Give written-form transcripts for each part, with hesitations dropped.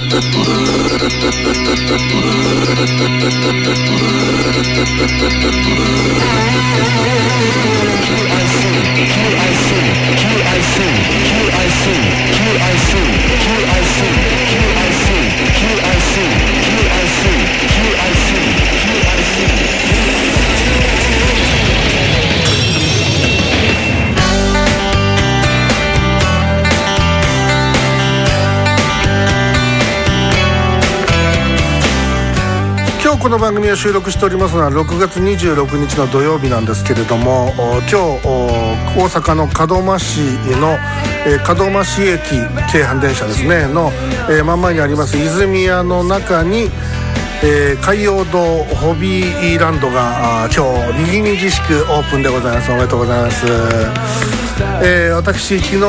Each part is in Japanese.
この番組を収録しておりますのは6月26日の土曜日なんですけれども、今日大阪の門真市の門真市駅京阪電車ですねの真ん前にあります泉屋の中に海洋堂ホビーランドが今日にぎにぎしくオープンでございます。おめでとうございます。私昨日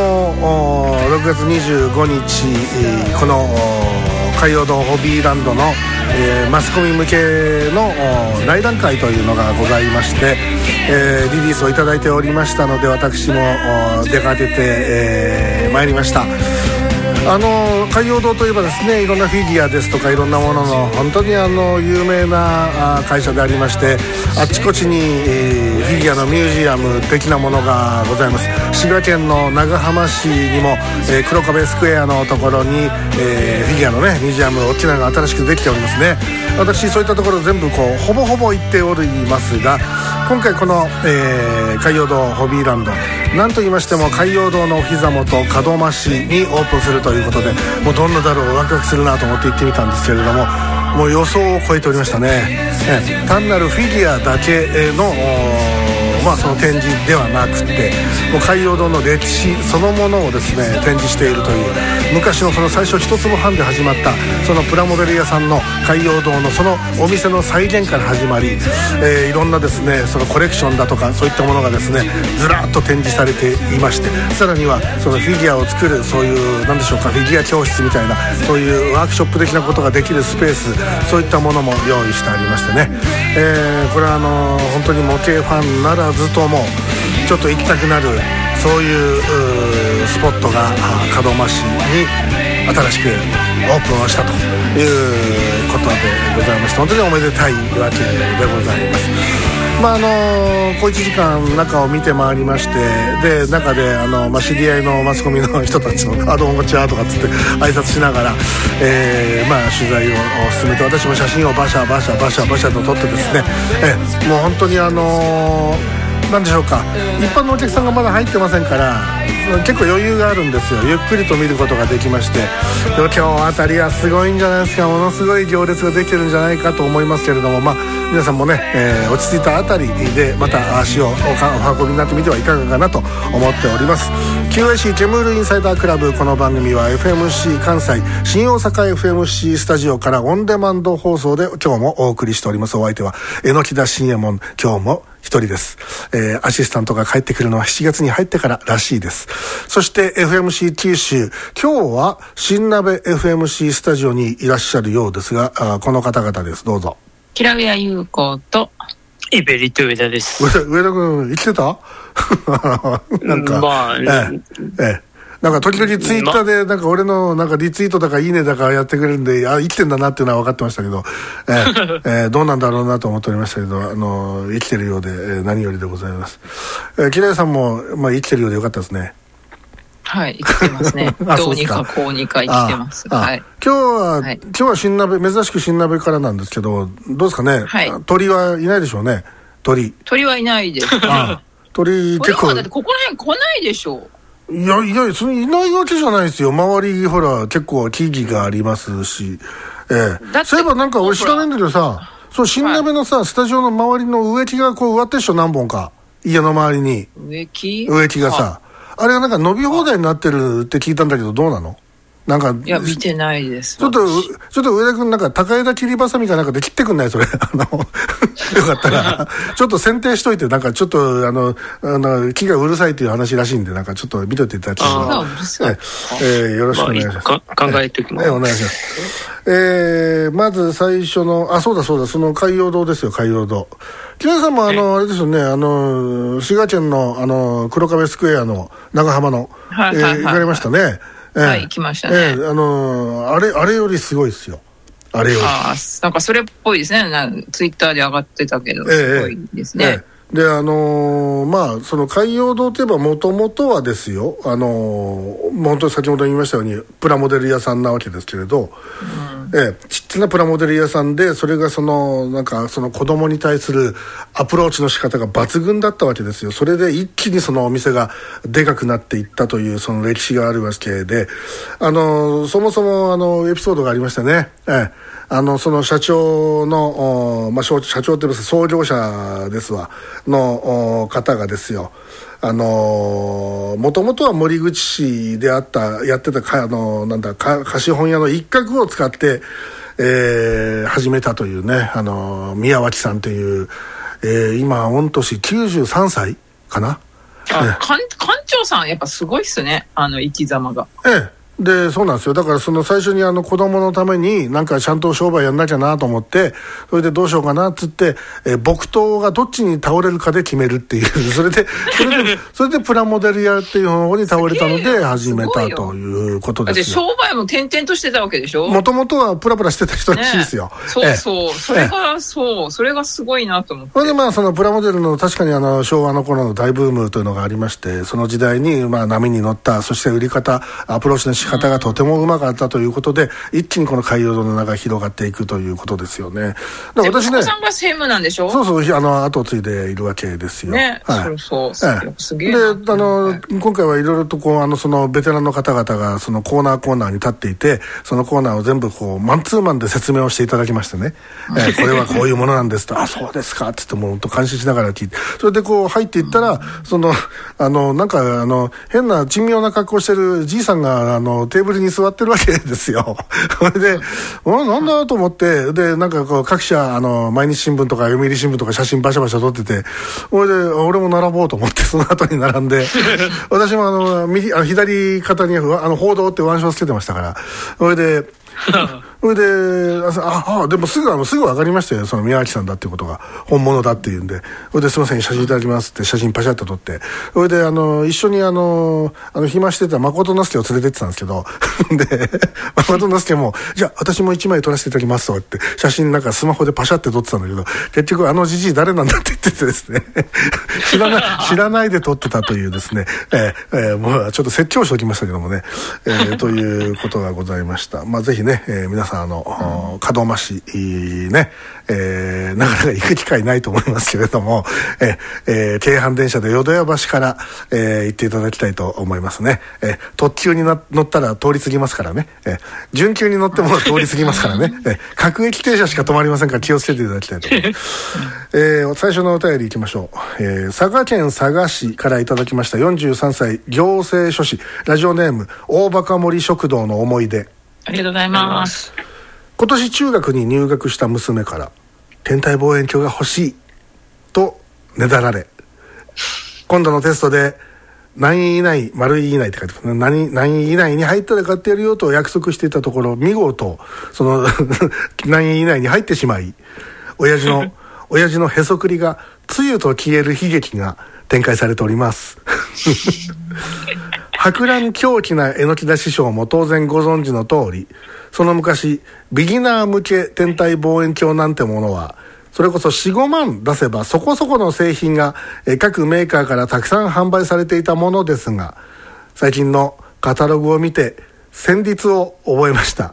6月25日この海洋堂ホビーランドのマスコミ向けの内覧会というのがございまして、リリースをいただいておりましたので、私も出かけて、参りました。海洋堂といえばですね、いろんなフィギュアですとかいろんなものの本当に有名な会社でありまして、あっちこちにフィギュアのミュージアム的なものがございます。滋賀県の長浜市にも、黒壁スクエアのところに、フィギュアのねミュージアム大きなのが新しくできておりますね。私そういったところ全部ほぼほぼ行っておりますが、今回この、海洋堂ホビーランド、なんと言いましても海洋堂のお膝元門真市にオープンするということで、もうどんなだろうワクワクするなと思って行ってみたんですけれども、もう予想を超えておりましたね。単なるフィギュアだけのその展示ではなくて、もう海洋堂の歴史そのものをですね展示しているという、昔のその最初一坪半で始まったそのプラモデル屋さんの海洋堂のそのお店の再現から始まり、いろんなですねそのコレクションだとかそういったものがですねずらっと展示されていまして、さらにはそのフィギュアを作るそういう何でしょうか、フィギュア教室みたいなそういうワークショップ的なことができるスペース、そういったものも用意してありましてね、これは本当に模型ファンならずともちょっと行きたくなる、そういうスポットが門真市に新しくオープンをしたということでございまして、本当におめでたいわけでございます。小1時間中を見て回りまして、で中で知り合いのマスコミの人たちのどうもこんにちはとかっつって挨拶しながら、取材を進めて、私も写真をバシャバシャバシャバシャと撮ってですね、もう本当になんでしょうか、一般のお客さんがまだ入ってませんから結構余裕があるんですよ。ゆっくりと見ることができまして、でも今日あたりはすごいんじゃないですか。ものすごい行列ができてるんじゃないかと思いますけれども、皆さんもね、落ち着いたあたりでまた足をお運びになってみてはいかがかなと思っております。 QIC ケムールインサイダークラブ、この番組は FMC 関西新大阪 FMC スタジオからオンデマンド放送で今日もお送りしております。お相手は榎田信右衛門、今日も一人です。アシスタントが帰ってくるのは7月に入ってかららしいです。そして FMC 九州、今日は新鍋 FMC スタジオにいらっしゃるようですが、この方々です。どうぞ。 平上優子とイベリット上田です。 上田君生きてたなんか、なんか時々ツイッターでなんか俺のなんかリツイートだかいいねだかやってくれるんで、生きてんだなっていうのは分かってましたけど、どうなんだろうなと思っておりましたけど、生きてるようで、何よりでございます。木田さんも、生きてるようでよかったですね。 はい、生きてますね。どうにかこうにか生きてます。はい、今日は新鍋、珍しく新鍋からなんですけど、どうですかね、はい、鳥はいないでしょうね。鳥はいないです。鳥結構だってここら辺来ないでしょう。いやそのいないわけじゃないですよ。周りほら結構木々がありますし、そういえばなんか俺知らないんだけどさ、そう新鍋のさ、スタジオの周りの植木がこう植わってるでしょ、何本か家の周りに植木がさ、あれがなんか伸び放題になってるって聞いたんだけど、どうなの？なんかいや見てないです。ちょっと上田君なんか高枝切りばさみかなんかで切ってくんないそれよかったらちょっと剪定しといて、なんかちょっと木がうるさいっていう話らしいんで、なんかちょっと見といていただきたい。よろしくお願いします。考えておきます。お願いします。まず最初のそうだその海洋堂ですよ。海洋堂、木田さんもあれですよね、滋賀県の黒壁スクエアの長浜の、行かれましたね。 はい、来ましたね。 あれよりすごいですよ。あれより。 なんかそれっぽいですね。ツイッターで上がってたけど、すごいですね。 でまあその海洋堂といえばもともとはですよ、本当に先ほど言いましたようにプラモデル屋さんなわけですけれど、ちっちゃなプラモデル屋さんで、それがなんかその子供に対するアプローチの仕方が抜群だったわけですよ。それで一気にそのお店がでかくなっていったというその歴史があるわけで、そもそもエピソードがありましたね。その社長の、社長って言います創業者ですわの方がですよ、もともとは森口市でやってた貸本屋の一角を使って、始めたというね、宮脇さんという、今御年93歳かな。 館長さんやっぱすごいっすね、生き様が。 でそうなんですよ。だからその最初に子供のためになんかちゃんと商売やんなきゃなと思って、それでどうしようかなっつって、木刀がどっちに倒れるかで決めるっていうそれでプラモデル屋っていう方に倒れたので始めたということですよ。 商売も転々としてたわけでしょ。 もともとはプラプラしてた人らしいですよ。 それがすごいなと思って。 それでそのプラモデルの確かに昭和の頃の大ブームというのがありまして、その時代に波に乗った、そして売り方アプローチの仕方がとてもうまかったということで、一気にこの海洋堂の名が広がっていくということですよね。 で私ね、息子さんが専務なんでしょ。 そう後を継いでいるわけですよ。すげえな。で今回はいろいろとそのベテランの方々がそのコーナーに立っていて、そのコーナーを全部マンツーマンで説明をしていただきましてね、これはこういうものなんですとそうですかっつってもう本当感心しながら聞いて、それで入っていったら、なんか変な珍妙な格好してるじいさんがテーブルに座ってるわけですよ。それでなんだと思って、でなんか各社毎日新聞とか読売新聞とか写真バシャバシャ撮ってて、それで俺も並ぼうと思ってその後に並んで私も左肩に報道って腕章つけてましたから、それででもすぐ分かりましたよ、その宮脇さんだっていうことが本物だっていうんで、それですいません写真いただきますって写真パシャッと撮って、それで一緒に暇してた誠之助を連れてってたんですけどで誠之助もじゃあ私も1枚撮らせていただきますとって写真なんかスマホでパシャって撮ってたんだけど、結局じじい誰なんだって言っててですね知らないで撮ってたというですね、もうちょっと説教しておきましたけどもね、ということがございました。ぜひね、皆さん門真市ね、なかなか行く機会ないと思いますけれども、京阪電車で淀屋橋から、行っていただきたいと思いますね。特急に乗ったら通り過ぎますからね、準急に乗っても通り過ぎますからね、各駅停車しか止まりませんから気をつけていただきたいと思います。最初のお便りいきましょう。佐賀県佐賀市からいただきました43歳行政書士、ラジオネーム大バカ森食堂の思い出。 ありがとうございます。 今年中学に入学した娘から天体望遠鏡が欲しいとねだられ、今度のテストで何位以内、丸い以内って書いてますね、何位以内に入ったら買ってやるよと約束していたところ、見事その何位以内に入ってしまい、親父のへそくりがつゆと消える悲劇が展開されております博覧狂気な榎田師匠も当然ご存知の通り、その昔ビギナー向け天体望遠鏡なんてものはそれこそ 4,5 万出せばそこそこの製品が各メーカーからたくさん販売されていたものですが、最近のカタログを見て戦慄を覚えました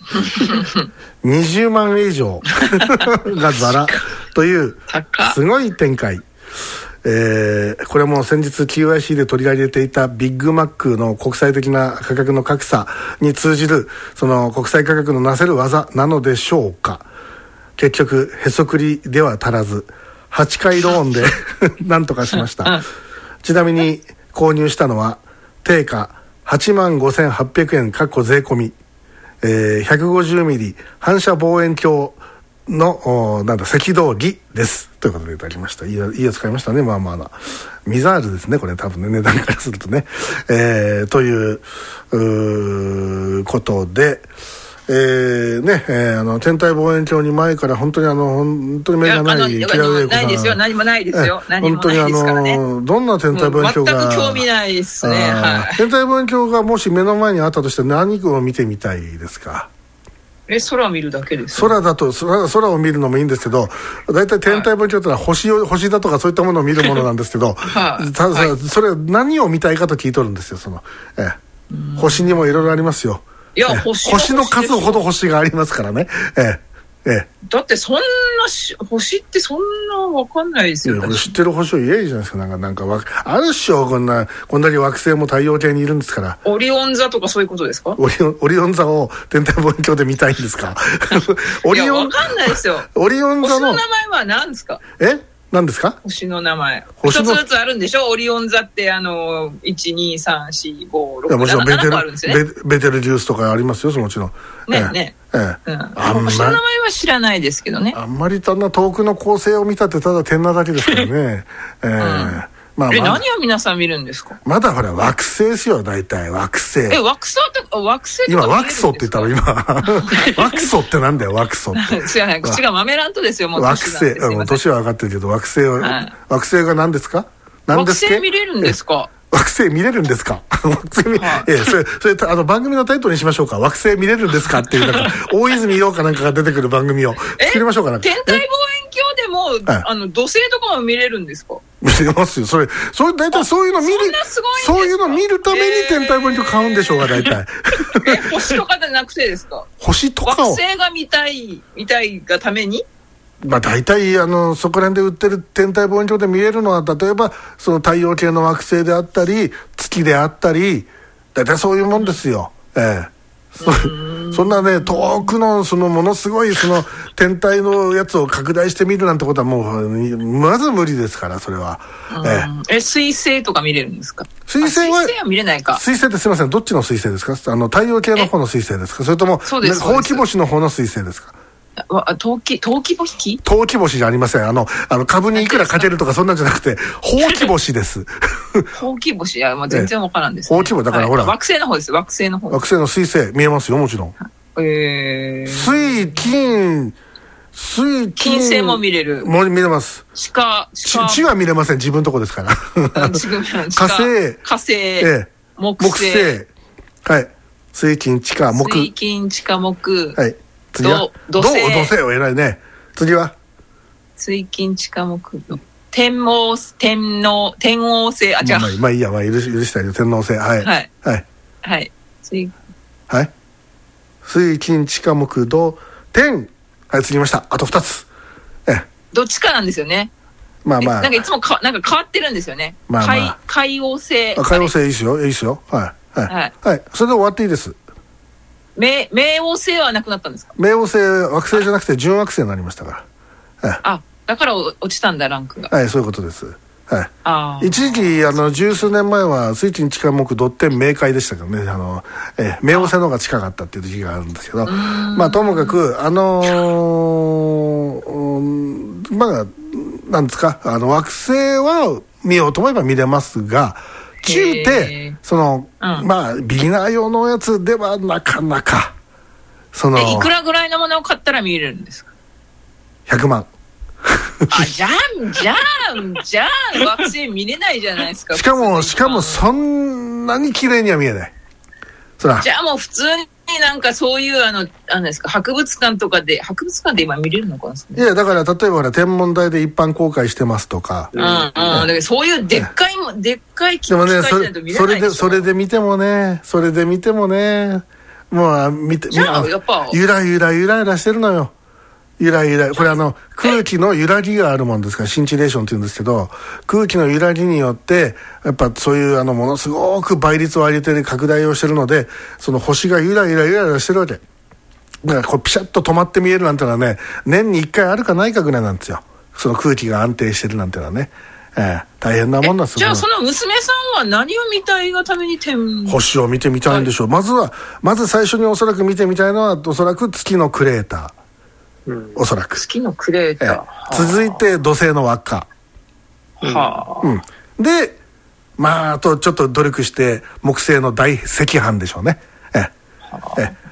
20万円以上がザラというすごい展開。これも先日 QIC で取り上げていたビッグマックの国際的な価格の格差に通じるその国際価格のなせる技なのでしょうか。結局へそくりでは足らず8回ローンでなんとかしましたちなみに購入したのは定価85,800円税込み、150ミリ反射望遠鏡の赤道儀ですということでいただきました。いいや使いましたね。ミザールですねこれ多分ね、値段からするとね、ということで、 天体望遠鏡に前から本当に目がないキラウェイコさん、 ないですよ、何もないですよ、何も本当にないですからね。 どんな天体望遠鏡が、 全く興味ないですね。 天体望遠鏡がもし目の前にあったとして何を見てみたいですか？ 空を見るだけです、 空を見るのもいいんですけど、大体天体望遠鏡というのは星だとかそういったものを見るものなんですけど、それ何を見たいかと聞いとるんですよ。星にもいろいろありますよ。 いや、 星の数ほど星がありますからね。 だってそんな星ってそんな分かんないですよ。 知ってる星を言えばいいじゃないですか。なんかあるっしょ、こんなに惑星も太陽系にいるんですから。 オリオン座とかそういうことですか？ オリオン座を天体望遠鏡で見たいんですか？ いや、分かんないですよ。 オリオン座の星の名前は何ですか？ 何ですか？ 星の名前一つずつあるんでしょ？オリオン座って1、2、3、4、5、6、7個あるんですよね。 ベテルギウスとかありますよ、もちろん。 星の名前は知らないですけどね。 あんまり遠くの恒星を見たってただ点なだけですからね。 何を皆さん見るんですか？ まだほら惑星ですよ、大体惑星。 惑星今ワクソって言ったらワクソってなんだよ、ワクソって。 口がマメラントですよ、もう惑星。年は分かってるけど、惑星が何ですか？ 惑星見れるんですか？ 惑星見れるんですか？それ番組のタイトルにしましょうか。惑星見れるんですかっていう大泉洋かなんかが出てくる番組を作りましょうか。 天体望遠鏡でも土星とかも見れるんですか？ 見れますよ。それ大体そういうの見るために天体望遠鏡買うんでしょうが、大体。 星とかじゃなくてですか？ 星とかを惑星が見たいがために。 大体そこら辺で売ってる天体望遠鏡で見れるのは、例えばその太陽系の惑星であったり月であったり、大体そういうもんですよ。そんなね、遠くのものすごい天体のやつを拡大して見るなんてことはもうまず無理ですから、それは。 水星とか見れるんですか？ 水星は見れないか。 水星ってすみません、どっちの水星ですか？太陽系の方の水星ですか？それともほうき星の方の水星ですか？ 陶器星？ 陶器星じゃありません。株にいくらかけるとかそんなんじゃなくて、ほうき星です。 ほうき星、全然わからんです。 ほうき星だからほら。 惑星の方です。惑星の水星見えますよ、もちろん。水金星も見れる。 もう見れます。 地は見れません。自分のとこですから。火星、木星。はい。水金地下木。 水金地下木。 はい。次は土星を偉いね。次は水金地下木。天王星。 まあいいや、許したいよ。天王星。はい。水金地下木土天。はい、次ました。あと2つ。 どっちかなんですよね。なんかいつもなんか変わってるんですよね。海王星。 海王星いいですよ。いいですよ。はい。それで終わっていいです。 冥王星はなくなったんですか？ 冥王星惑星じゃなくて準惑星になりましたから。 だから落ちたんだ、ランクが。 はい、そういうことです。はい。一時期十数年前は水金地下木土天冥海でしたけどね。冥王星の方が近かったっていう時期があるんですけど、ともかくなんですか、惑星は見ようと思えば見れますが、中ってビギナー用のやつではなかなかいくらぐらいのものを買ったら見れるんですか ？100万。 じゃあ惑星見れないじゃないですか。 しかもそんなに綺麗には見えない。 じゃあもう普通になんかそういうですか、博物館で今見れるのかな。 いや、だから例えば天文台で一般公開してますとか。 だからそういうでっかい機械じゃないと見れないでしょ。 それで見てもね、もうやっぱゆらゆらしてるのよ。これ空気の揺らぎがあるもんですからシンチレーションって言うんですけど、空気の揺らぎによってやっぱそういうものすごく倍率を上げて拡大をしてるので、その星がゆらゆらしてるわけだから、こうピシャッと止まって見えるなんてのはね、年に1回あるかないかぐらいなんですよ。その空気が安定してるなんてのはね、大変なもんなんですよ。 じゃあその娘さんは何を見たいがために星を見てみたいんでしょう。まず最初におそらく見てみたいのはおそらく月のクレーター。おそらく月のクレーター、続いて土星の輪っか、であとちょっと努力して木星の大赤飯でしょうね。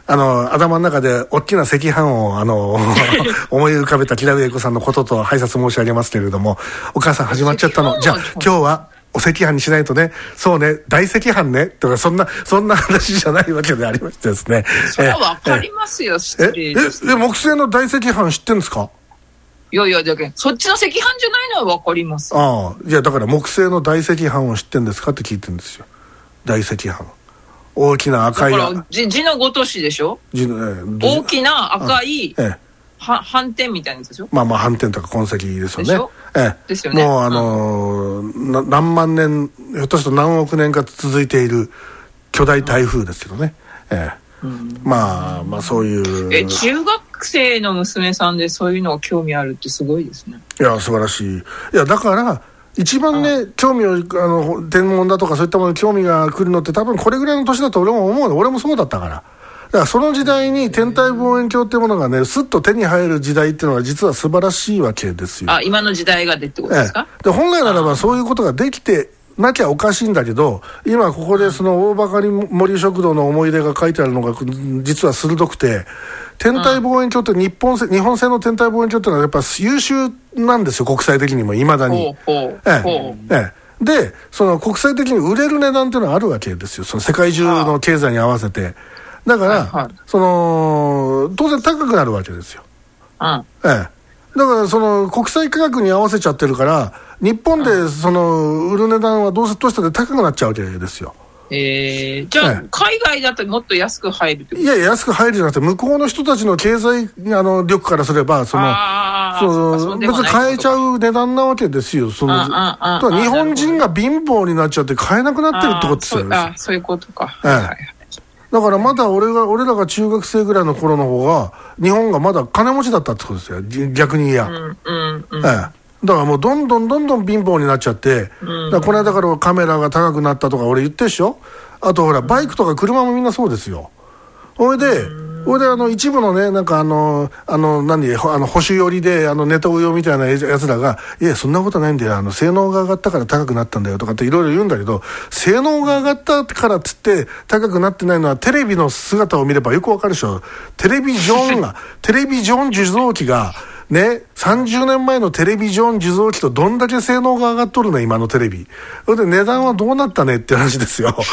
頭の中で大きな赤飯を思い浮かべた木田上子さんのことと拝察申し上げますけれども、お母さん始まっちゃったの。じゃあ今日はお赤飯にしないとね。そうね、大赤飯ねとかそんな話じゃないわけでありましてですね。 それはわかりますよ。失礼です。 木製の大赤飯知ってるんですか？ いやだけどそっちの赤飯じゃないのはわかります。 いやだから木製の大赤飯を知ってるんですかって聞いてるんですよ。大赤飯。大きな赤い。 だから字のごとしでしょ。大きな赤い斑点みたいなやつでしょ。 まあ斑点とか痕跡ですよね。 ですよね。 もう何万年、ひょっとすると何億年か続いている巨大台風ですけどね。まあそういう。 中学生の娘さんでそういうの興味あるってすごいですね。 いや素晴らしい。いやだから一番ね、興味を天文だとかそういったものに興味が来るのって多分これぐらいの年だと俺も思うの。俺もそうだったから。だからその時代に天体望遠鏡っていうものがねスッと手に入る時代っていうのは実は素晴らしいわけですよ。 今の時代がでってことですか？ で本来ならばそういうことができてなきゃおかしいんだけど、今ここでその大バカに森食堂の思い出が書いてあるのが実は鋭くて、天体望遠鏡って日本製の天体望遠鏡ってのはやっぱ優秀なんですよ、国際的にもいまだに。でその国際的に売れる値段っていうのはあるわけですよ、その世界中の経済に合わせて。だから、その当然高くなるわけですよ。だからその国際価格に合わせちゃってるから、日本でその売る値段はどうしたって高くなっちゃうわけですよ。 じゃあ、海外だともっと安く入るってこと？ いや安く入るじゃなくて、向こうの人たちの経済力からすれば別に買えちゃう値段なわけですよ。日本人が貧乏になっちゃって買えなくなってるってことですよね。 そういうことか。 だからまだ俺らが中学生ぐらいの頃の方が日本がまだ金持ちだったってことですよ、逆に言えば。だからもうどんどん貧乏になっちゃって、だからこの間からカメラが高くなったとか俺言ってるでしょ。あとほらバイクとか車もみんなそうですよ。それで一部のね、なんか保守寄りでネトウヨみたいなやつらが、いやそんなことないんだよ、性能が上がったから高くなったんだよとかっていろいろ言うんだけど、性能が上がったからっつって高くなってないのはテレビの姿を見ればよくわかるでしょ。テレビジョン受像機がね、30年前のテレビジョン受像機とどんだけ性能が上がっとるね今のテレビ。それで値段はどうなったねって話ですよ。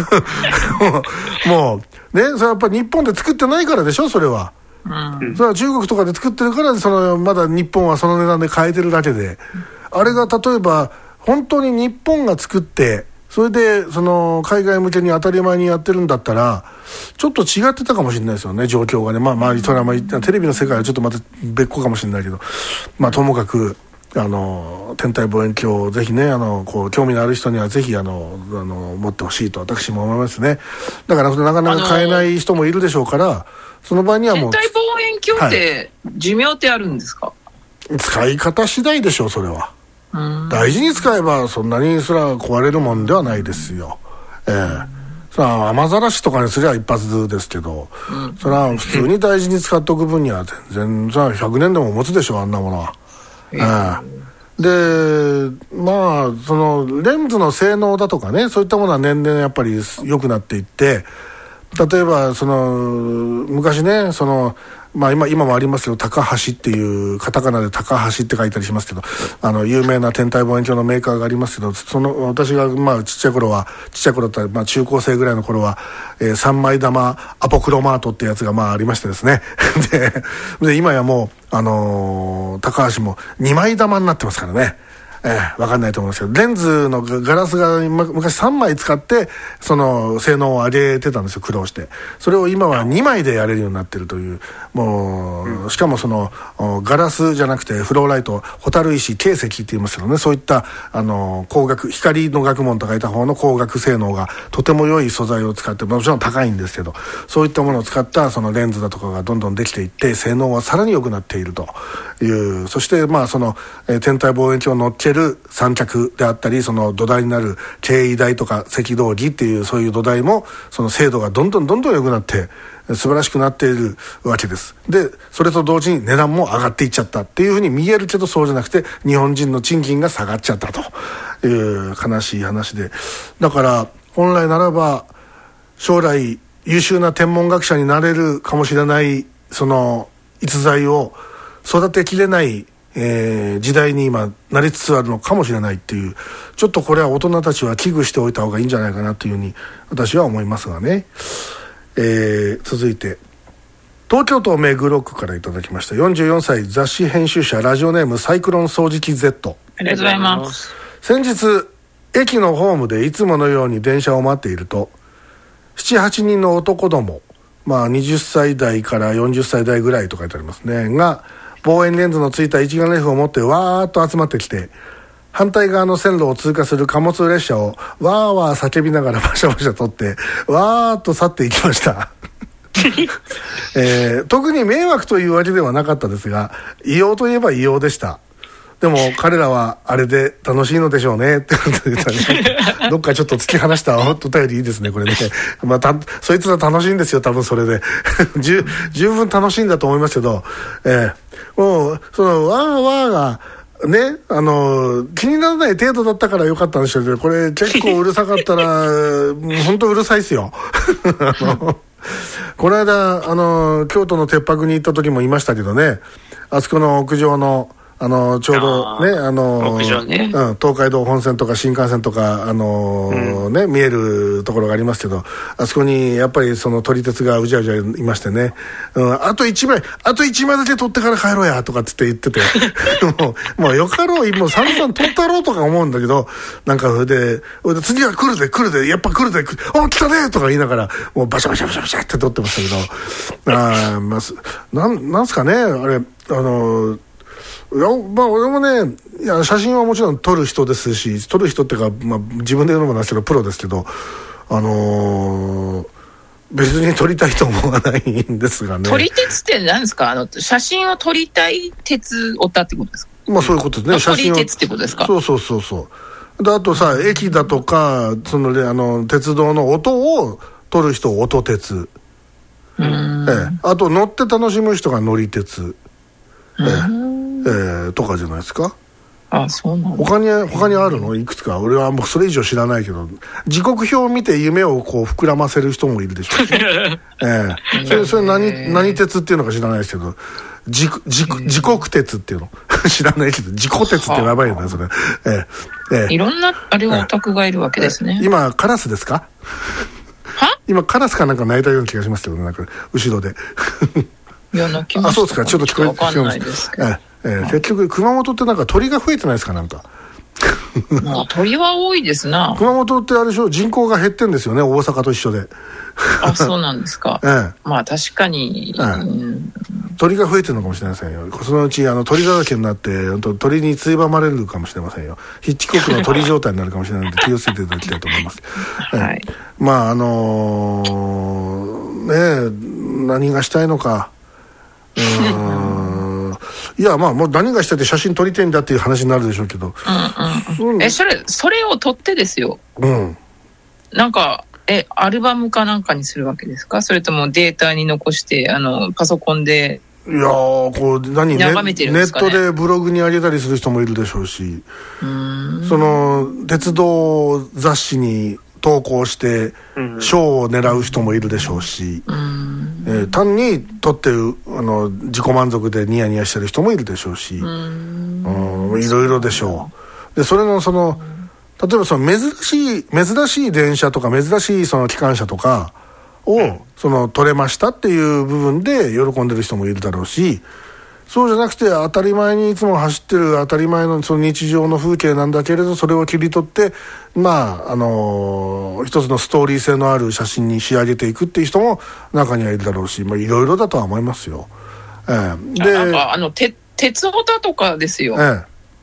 もうね、それはやっぱり日本で作ってないからでしょ、それは。それは中国とかで作ってるから、まだ日本はその値段で買えてるだけで、あれが例えば本当に日本が作ってそれで海外向けに当たり前にやってるんだったらちょっと違ってたかもしれないですよね、状況がね。それはテレビの世界はちょっとまた別個かもしれないけど、ともかく天体望遠鏡をぜひね、興味のある人にはぜひ持ってほしいと私も思いますね。だからなかなか買えない人もいるでしょうから、その場合にはもう天体望遠鏡って寿命ってあるんですか？ 使い方次第でしょう、それは。大事に使えばそんなにそれは壊れるもんではないですよ。それは雨ざらしとかにすれば一発ですけど、それは普通に大事に使っておく分には全然それは100年でも持つでしょ、あんなものは。でそのレンズの性能だとかね、そういったものは年々やっぱり良くなっていって、例えば昔ね、今もありますけど、高橋っていうカタカナで高橋って書いたりしますけど、有名な天体望遠鏡のメーカーがありますけど、私がちっちゃい頃って中高生ぐらいの頃は、3枚玉アポクロマートってやつがありましてですね。で今やもう高橋も2枚玉になってますからね。分かんないと思うんですけど、レンズのガラスが昔3枚使ってその性能を上げてたんですよ、苦労して。それを今は2枚でやれるようになってるという、もうしかもガラスじゃなくてフローライト、ホタル石、軽石って言いますけどね、そういった光の学問と書いた方の光学性能がとても良い素材を使って、もちろん高いんですけど、そういったものを使ったそのレンズだとかがどんどんできていって、性能はさらに良くなっているという。そして天体望遠鏡を乗っける三脚であったり、その土台になる経緯台とか赤道儀っていうそういう土台もその精度がどんどん良くなって素晴らしくなっているわけです。でそれと同時に値段も上がっていっちゃったっていうふうに見えるけど、そうじゃなくて日本人の賃金が下がっちゃったという悲しい話で、だから本来ならば将来優秀な天文学者になれるかもしれないその逸材を育てきれない、時代に今なりつつあるのかもしれないっていう、ちょっとこれは大人たちは危惧しておいた方がいいんじゃないかなというふうに私は思いますがね。続いて東京都目黒区からいただきました。44歳雑誌編集者、ラジオネームサイクロン掃除機 Z。 ありがとうございます。 先日駅のホームでいつものように電車を待っていると 7,8 人の男ども、20歳代から40歳代ぐらいと書いてありますねが、望遠レンズのついた一眼レフを持ってわーっと集まってきて、反対側の線路を通過する貨物列車をわーわー叫びながらバシャバシャ撮ってわーっと去っていきました特に迷惑というわけではなかったですが、異様といえば異様でした。でも彼らはあれで楽しいのでしょうねってことでねどっかちょっと突き放したお便りいいですねこれね。そいつら楽しいんですよ多分それで十分楽しいんだと思いますけど、もうそのわーわーがね、気にならない程度だったからよかったんでしょうけど、これ結構うるさかったら本当うるさいですよこの間京都の鉄泊に行った時もいましたけどね、あそこの屋上のちょうどね屋上ね、 東海道本線とか新幹線とかね見えるところがありますけど、あそこにやっぱりその撮り鉄がうじゃうじゃいましてね、あと1枚だけ撮ってから帰ろうやとかって言っててもうよかろうもう散々撮ったろうとか思うんだけど、なんかそれで次は来るでやっぱ来るで来たねとか言いながらもうバシャバシャバシャバシャって撮ってましたけどなんすかねあれ俺もね、いや写真はもちろん撮る人ですし、撮る人っていうか、自分で言うのもなんですけどプロですけど、別に撮りたいと思わないんですがね。 撮り鉄って何ですか？写真を撮りたい鉄オタってことですか？ そういうことですね。 写真を撮り鉄ってことですか？ そうで、あとさ、駅だとかその鉄道の音を撮る人を音鉄、あと乗って楽しむ人が乗り鉄、とかじゃないですか。 そうなんだ。 他にあるのいくつか。俺はもうそれ以上知らないけど、時刻表を見て夢をこう膨らませる人もいるでしょうしそれ何鉄っていうのか知らないですけど、時刻鉄っていうの知らないけど、時刻鉄ってやばいよねそれ。 いろんなあれはオタクがいるわけですね。 今カラスですか？今カラスかなんか鳴いたような気がしますけど、なんか後ろでそうですか。ちょっと聞こえます。結局熊本ってなんか鳥が増えてないですか？なんか鳥は多いですな。 熊本ってあれでしょ、人口が減ってんですよね、大阪と一緒で。 そうなんですか。確かに、 鳥が増えてるのかもしれませんよ。そのうち鳥だらけになって鳥についばまれるかもしれませんよ。ヒッチコックの鳥状態になるかもしれないので気をつけていただきたいと思います。何がしたいのかいやもう何がしたって写真撮りたいんだっていう話になるでしょうけど、 それを撮ってですよ、なんかアルバムかなんかにするわけですか？それともデータに残してパソコンで眺めてるんですかね。ネットでブログに上げたりする人もいるでしょうし、その鉄道雑誌に投稿して賞を狙う人もいるでしょうし、単に撮って自己満足でニヤニヤしてる人もいるでしょうし、いろいろでしょう。でそれの例えばその珍しい電車とか珍しいその機関車とかを撮れましたっていう部分で喜んでる人もいるだろうし、そうじゃなくて当たり前にいつも走ってる当たり前のその日常の風景なんだけれど、それを切り取って一つのストーリー性のある写真に仕上げていくっていう人も中にはいるだろうし、いろいろだとは思いますよ。なんか鉄オタとかですよ。なん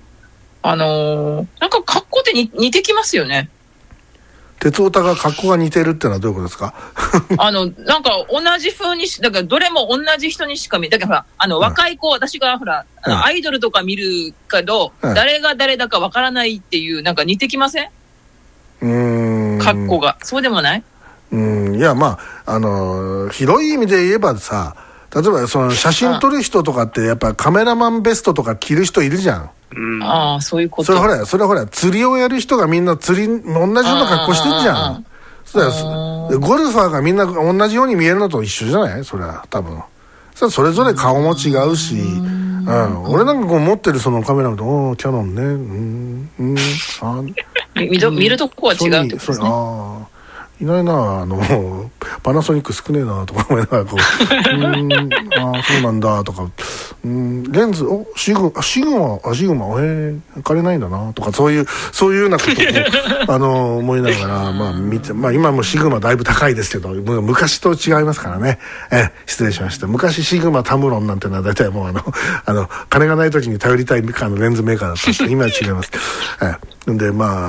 か格好で似てきますよね。 鉄オタが格好が似てるってのはどういうことですか？ なんか同じ風にだからどれも同じ人にしか見だけどほら若い子、私がほらアイドルとか見るけど、誰が誰だかわからないっていうなんか似てきません？格好がそうでもない？ いや広い意味で言えばさ、例えばその写真撮る人とかってやっぱカメラマンベストとか着る人いるじゃん。 そういうこと。 それはほら釣りをやる人がみんな同じような格好してるじゃん。 ゴルファーがみんな同じように見えるのと一緒じゃない？それは多分それぞれ顔も違うし、俺なんかこう持ってるそのカメラのとキヤノンね、 見るとこは違うってことですね。 いないな、パナソニック少ねえなとか思いながらこうそうなんだとか、レンズシグマ借りないんだなとか、そういうようなことを思いながら見て、今もシグマだいぶ高いですけど、昔と違いますからね。失礼しました。昔シグマタムロンなんてのは大体もう金がない時に頼りたいレンズメーカーだったんですけど、今は違います。で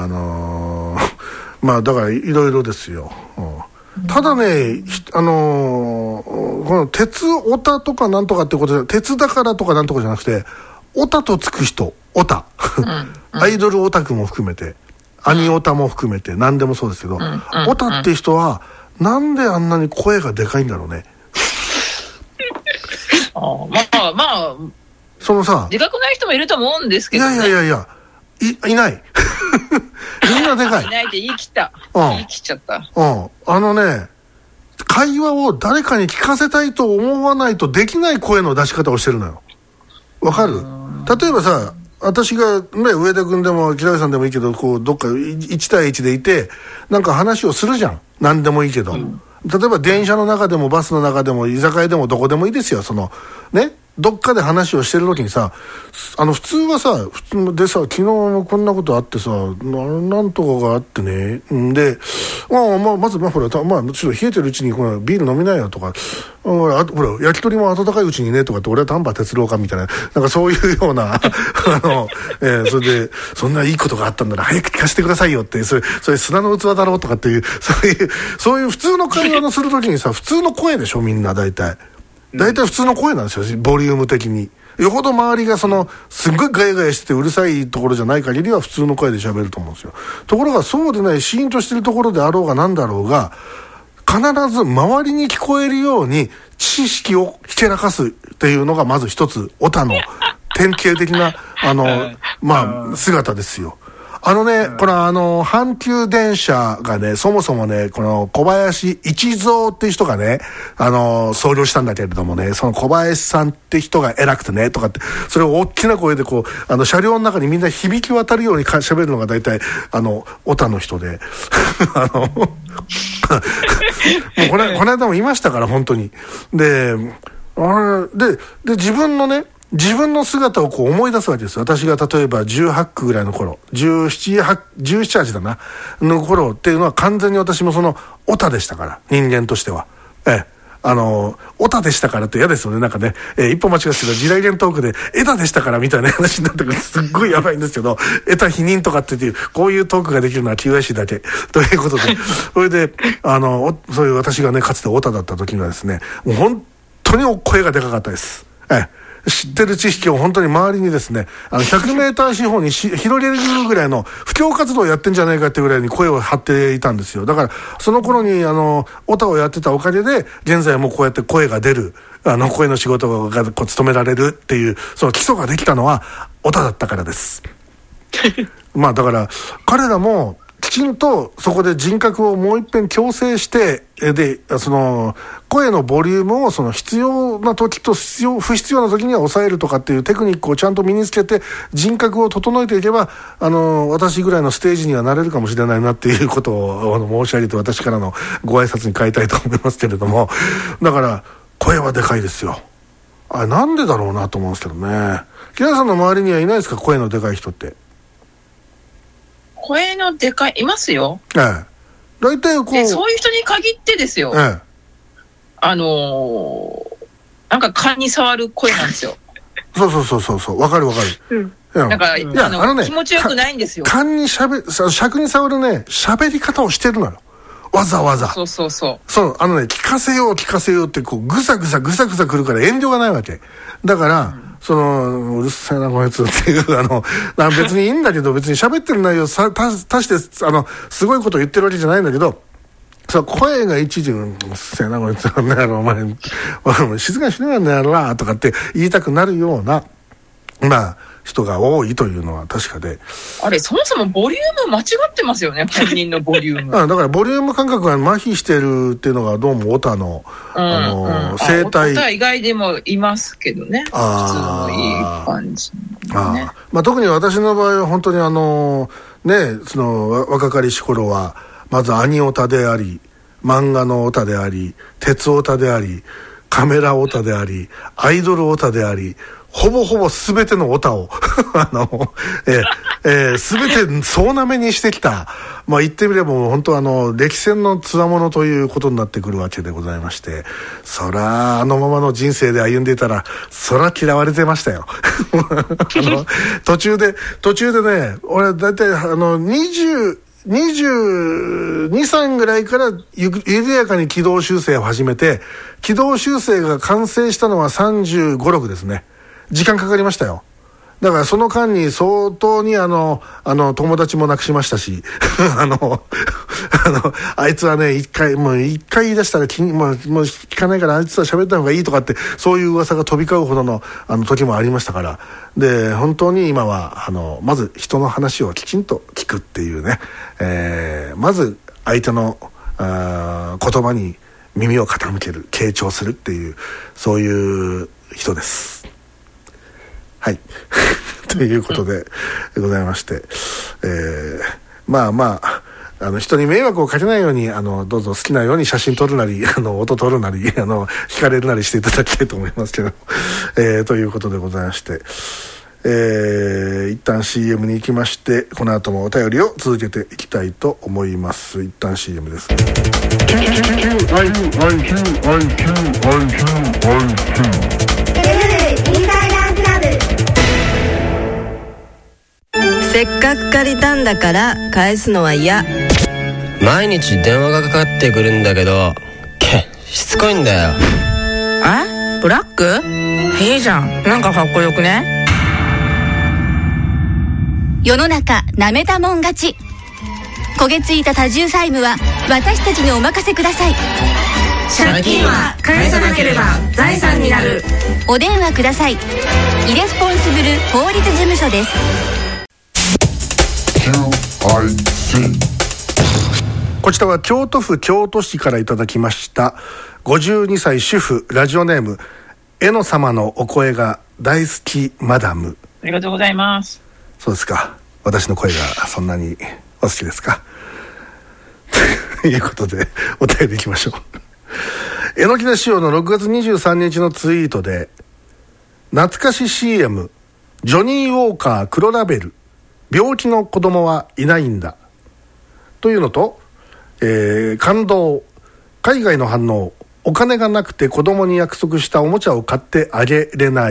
だからいろいろですよ。ただね、この鉄オタとかなんとかってことで、鉄だからとかなんとかじゃなくて、オタとつく人、オタ、アイドルオタクも含めて、アニオタも含めて、何でもそうですけど、オタって人はなんであんなに声がでかいんだろうね。そのさ、 でかくない人もいると思うんですけどね。 いないみんなでかい。 いないって言い切った。言い切っちゃった。 会話を誰かに聞かせたいと思わないとできない声の出し方をしてるのよ。わかる？例えばさ、私がね、上田君でも木田さんでもいいけど、こうどっか1対1でいてなんか話をするじゃん。何でもいいけど、例えば電車の中でもバスの中でも居酒屋でもどこでもいいですよ。どっかで話をしてる時にさ、普通はさ、でさ、昨日もこんなことあってさ、なんとかがあってね、で、まずほら、ちょっと冷えてるうちにこのビール飲みなよとか、ほら焼き鳥も温かいうちにねとかって、俺は丹波哲郎かみたいな、なんかそういうようなそれでそんないいことがあったんなら早く聞かせてくださいよって、それ砂の器だろうとかっていう、そういう普通の会話のする時にさ、普通の声でしょ、みんな大体普通の声なんですよ、ボリューム的に。よほど周りがすっごいガヤガヤしててうるさいところじゃない限りは普通の声で喋ると思うんですよ。ところがそうでない、シーンとしてるところであろうがなんだろうが、必ず周りに聞こえるように知識をひけらかすっていうのがまず一つ、オタの典型的な姿ですよ。この阪急電車がね、そもそもね、この小林一三っていう人がね、創業したんだけれどもね、その小林さんって人が偉くてね、とかって、それを大きな声でこう、車両の中にみんな響き渡るように喋るのが大体、オタの人で、もうこの間も言いましたから、本当に。で、自分の姿をこう思い出すわけです。私が例えば18区ぐらいの頃、17、18だな、の頃っていうのは完全に私もオタでしたから、人間としては。オタでしたからって嫌ですよね。なんかね、一歩間違ってた時代劇トークで、エタでしたからみたいな話になってくるとすっごいやばいんですけど、エタ否認とかっていう、こういうトークができるのは QIC だけ。ということで、それで、そういう私がね、かつてオタだった時にはですね、もう本当に声がでかかったです。知ってる知識を本当に周りにですね、100メーター四方に広げるぐらいの布教活動をやってんじゃないかっていうぐらいに声を張っていたんですよ。だから、その頃にオタをやってたおかげで、現在もこうやって声が出る、声の仕事が務められるっていう、その基礎ができたのは、オタだったからです。だから、彼らも、きちんとそこで人格をもう一遍矯正して、で、声のボリュームを必要な時と不必要な時には抑えるとかっていうテクニックをちゃんと身につけて人格を整えていけば、私ぐらいのステージにはなれるかもしれないなっていうことを申し上げて、私からのご挨拶に変えたいと思いますけれども、だから声はでかいですよ。なんでだろうなと思うんですけどね。木田さんの周りにはいないですか、声のでかい人って。 声のでかい、いますよ。 大体こう。 そういう人に限ってですよ。なんか勘に触る声なんですよ。 そう、わかる。 なんか、気持ちよくないんですよ。 尺に触るね、喋り方をしてるのよ。わざわざ。 そう。 聞かせようって、こう、ぐさぐさ来るから遠慮がないわけ。だから、うるさいな、こいつっていう、別にいいんだけど、別に喋ってる内容足して、すごいこと言ってるわけじゃないんだけど、声が一時、うるせえな、こいつなんだろ、お前、静かにしながらんだよな、とかって言いたくなるような、 人が多いというのは確かで、 あれそもそもボリューム間違ってますよね、本人のボリュームだからボリューム感覚が麻痺してるっていうのがどうもオタの、生態、 オタ以外でもいますけどね、普通のいい感じ、ね、 特に私の場合は本当にその若かりし頃はまずアニオタであり、漫画のオタであり、鉄オタであり、カメラオタであり、アイドルオタであり、ほぼほぼ全てのオタを全て総なめにしてきた、言ってみれば本当歴戦の強者ということになってくるわけでございまして、そらあのままの人生で歩んでいたらそら嫌われてましたよ途中でね、俺だいたい22、3ぐらいから緩やかに軌道修正を始めて、軌道修正が完成したのは35、6ですね。時間かかりましたよ。だからその間に相当に友達もなくしましたしあいつはね、一回言い出したらもう聞かないから、あいつは喋った方がいいとかって、そういう噂が飛び交うほどの時もありましたから。で、本当に今はまず人の話をきちんと聞くっていうね、まず相手の言葉に耳を傾ける、傾聴するっていう、そういう人です。はいということでございまして、人に迷惑をかけないようにどうぞ好きなように写真撮るなり音撮るなり聞かれるなりしていただきたいと思いますけど、ということでございまして、一旦 CM に行きまして、この後もお便りを続けていきたいと思います。一旦 CM です。 せっかく借りたんだから返すのは嫌。 毎日電話がかかってくるんだけどしつこいんだよ。 ブラック？いいじゃん、なんかかっこよくね。 世の中なめたもん勝ち。焦げついた多重債務は私たちにお任せください。 借金は返さなければ財産になる。 お電話ください。イレスポンスブル法律事務所です。 こちらは京都府京都市からいただきました52歳主婦、ラジオネームえの様のお声が大好きマダム。 ありがとうございます。 そうですか、私の声がそんなにお好きですかということでお便りいきましょう。えのきだしおの6月23日のツイートで、懐かし CM ジョニーウォーカー黒ラベル、病気の子供はいないんだというのと、感動、海外の反応、お金がなくて子供に約束したおもちゃを買ってあげれない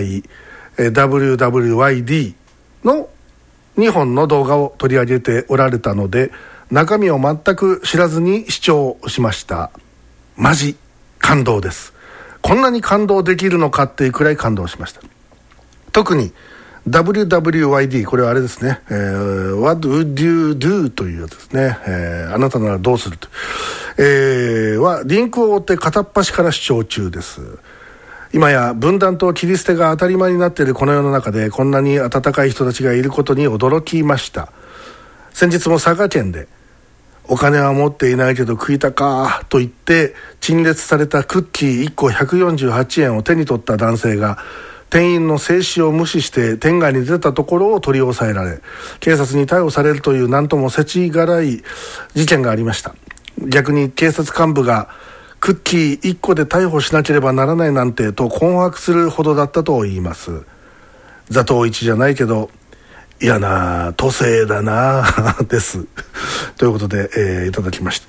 、WWYD の2本の動画を取り上げておられたので、中身を全く知らずに視聴しました。マジ感動です。こんなに感動できるのかっていうくらい感動しました。特にWWYD、 これはあれですね、What would you do というやつですね、あなたならどうすると、はリンクを追って片っ端から視聴中です。今や分断と切り捨てが当たり前になっているこの世の中で、こんなに温かい人たちがいることに驚きました。先日も佐賀県で、お金は持っていないけど食いたかと言って陳列されたクッキー1個148円を手に取った男性が、店員の制止を無視して店外に出たところを取り押さえられ、警察に逮捕されるというなんとも世知辛い事件がありました。逆に警察幹部がクッキー1個で逮捕しなければならないなんてと困惑するほどだったと言います。座頭市じゃないけど嫌な都政だなですということで、いただきました。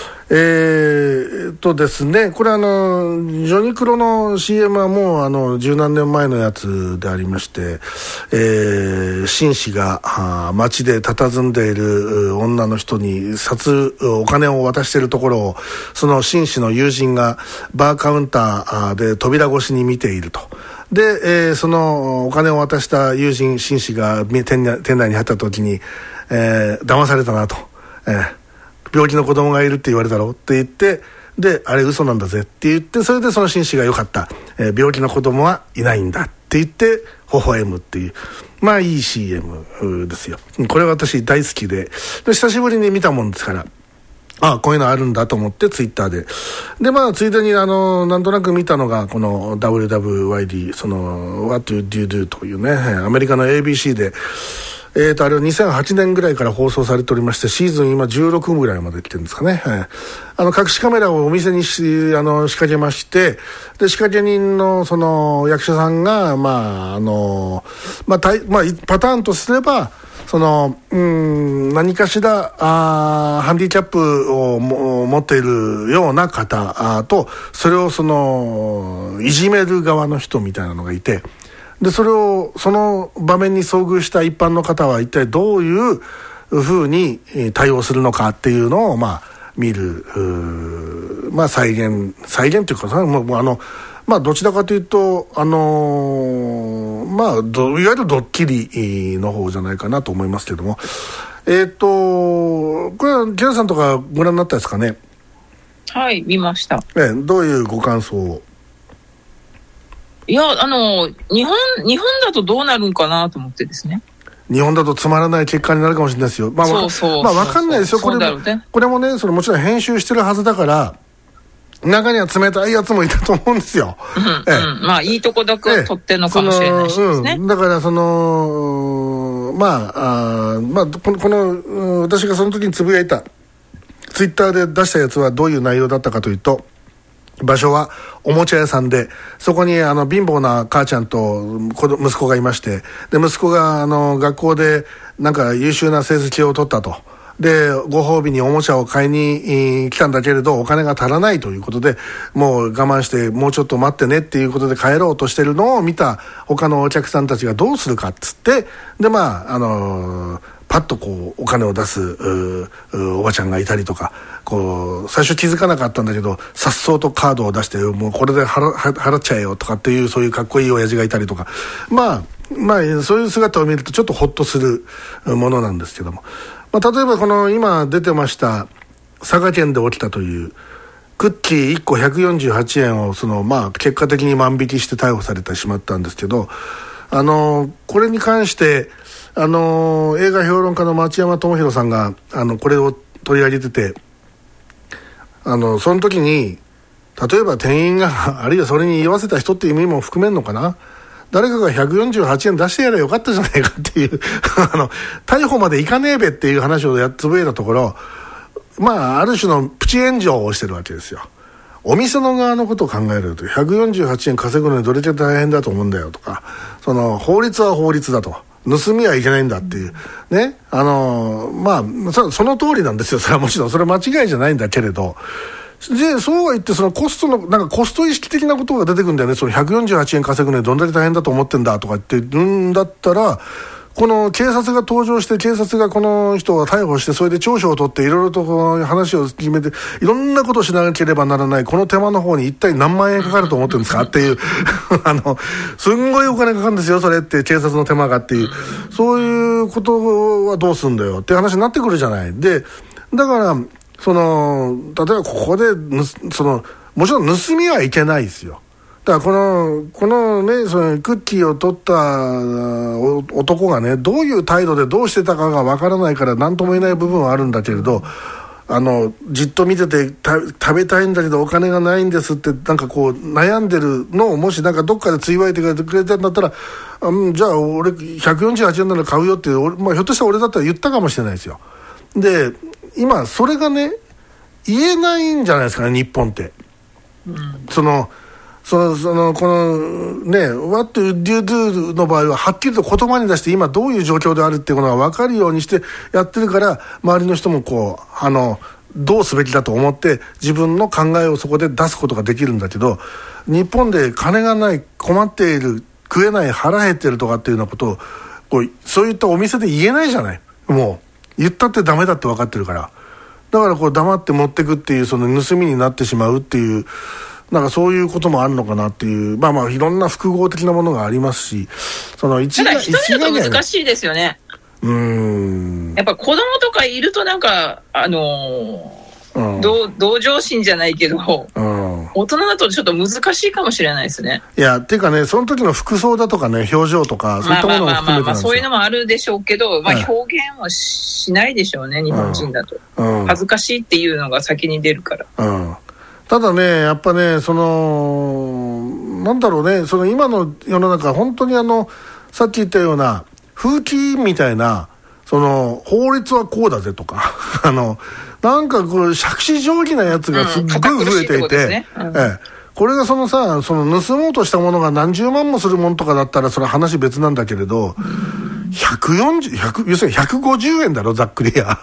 ですね、これジョニクロの CM はもう十何年前のやつでありまして、紳士が街で佇んでいる女の人にお金を渡しているところを、その紳士の友人がバーカウンターで扉越しに見ていると。で、そのお金を渡した友人、紳士が店内に入った時に、騙されたなと、病気の子供がいるって言われたろって言って、で、あれ嘘なんだぜって言って、それでその紳士がよかった、病気の子供はいないんだっって言って微笑むっていう、まあいい CM ですよ。これは私大好きで、久しぶりに見たもんですから、こういうのあるんだと思ってツイッターで。で、まあ、ついでになんとなく見たのが、この WWYD、その、What Do You Do というね、アメリカの ABC で、あれは2008年ぐらいから放送されておりまして、シーズン今16ぐらいまで来てるんですかね。隠しカメラをお店に仕掛けまして、で、仕掛け人のその役者さんが、パターンとすれば、その何かしらハンディキャップを持っているような方と、それをそのいじめる側の人みたいなのがいて、でその場面に遭遇した一般の方は一体どういうふうに対応するのかっていうのを見る再現というかさ、どちらかというといわゆるドッキリの方じゃないかなと思いますけども、これはケンさんとかご覧になったですかね。 はい、見ました。 どういうご感想を。 いや、日本だとどうなるんかなと思ってですね。 日本だとつまらない結果になるかもしれないですよ。分かんないですよ。これもね、もちろん編集してるはずだから、中には冷たいやつもいたと思うんですよ。 いいとこだけ取ってんのかもしれないしですね。 だからこの私がその時につぶやいたツイッターで出したやつはどういう内容だったかというと、場所はおもちゃ屋さんで、そこに貧乏な母ちゃんと息子がいまして、で息子が学校でなんか優秀な成績を取ったと。でご褒美におもちゃを買いに来たんだけれどお金が足らないということで、もう我慢してもうちょっと待ってねっていうことで帰ろうとしてるのを見た他のお客さんたちがどうするかっつって、でパッとこうお金を出すおばちゃんがいたりとか、こう最初気づかなかったんだけど颯爽とカードを出して、もうこれで払っちゃえよとかっていう、そういうかっこいい親父がいたりとか、そういう姿を見るとちょっとホッとするものなんですけども、例えばこの今出てました佐賀県で起きたというクッキー1個148円を結果的に万引きして逮捕されてしまったんですけど、これに関して映画評論家の町山智博さんがこれを取り上げてて、その時に例えば店員があるいはそれに言わせた人っていう意味も含めるのかな、誰かが148円出してやればよかったじゃないかっていう逮捕までいかねえべっていう話をつぶやいたところ、ある種のプチ炎上をしてるわけですよ。お店の側のことを考えると148円稼ぐのにどれだけ大変だと思うんだよとか、法律は法律だと、盗みはいけないんだっていうね、その通りなんですよ。それはもちろんそれは間違いじゃないんだけれど、でそうは言ってコスト意識的なことが出てくるんだよね。148円稼ぐのにどんだけ大変だと思ってんだとか言ってるんだったら、この警察が登場して警察がこの人を逮捕して、それで調書を取っていろいろとこの話を決めていろんなことをしなければならないこの手間の方に一体何万円かかると思ってるんですかっていうすんごいお金かかるんですよそれって、警察の手間がっていう、そういうことはどうすんだよって話になってくるじゃない。でだから例えばここでもちろん盗みはいけないですよ。だからこのね、クッキーを取った男がね、どういう態度でどうしてたかがわからないから何とも言えない部分はあるんだけれど、じっと見てて食べたいんだけどお金がないんですって悩んでるのをもしどっかでついばいてくれたんだったら、じゃあ俺148円なら買うよって、ひょっとしたら俺だったら言ったかもしれないですよ。で今それがね言えないんじゃないですかね、日本って。このね、What do you do の場合ははっきりと言葉に出して今どういう状況であるっていうのが分かるようにしてやってるから、周りの人もどうすべきだと思って自分の考えをそこで出すことができるんだけど、日本で金がない、困っている、食えない、腹減ってるとかっていうようなことをそういったお店で言えないじゃない。もう言ったってダメだって分かってるから、だから黙って持ってくっていう、盗みになってしまうっていう、そういうこともあるのかなっていう、いろんな複合的なものがありますし、 ただ一人だと難しいですよね。やっぱ子供とかいると同情心じゃないけど、 大人だとちょっと難しいかもしれないですね。 いやっていうかね、その時の服装だとかね、表情とかそういったものも含めてなんですよ。 そういうのもあるでしょうけど、表現をしないでしょうね、日本人だと、恥ずかしいっていうのが先に出るから、 ただね、やっぱね、なんだろうね、今の世の中本当にさっき言ったような風紀みたいな、法律はこうだぜとかなんかこう杓子定規なやつがすっごい増えていて、これが盗もうとしたものが何十万もするものとかだったらそれは話別なんだけれど、要するに150円だろ、ざっくりや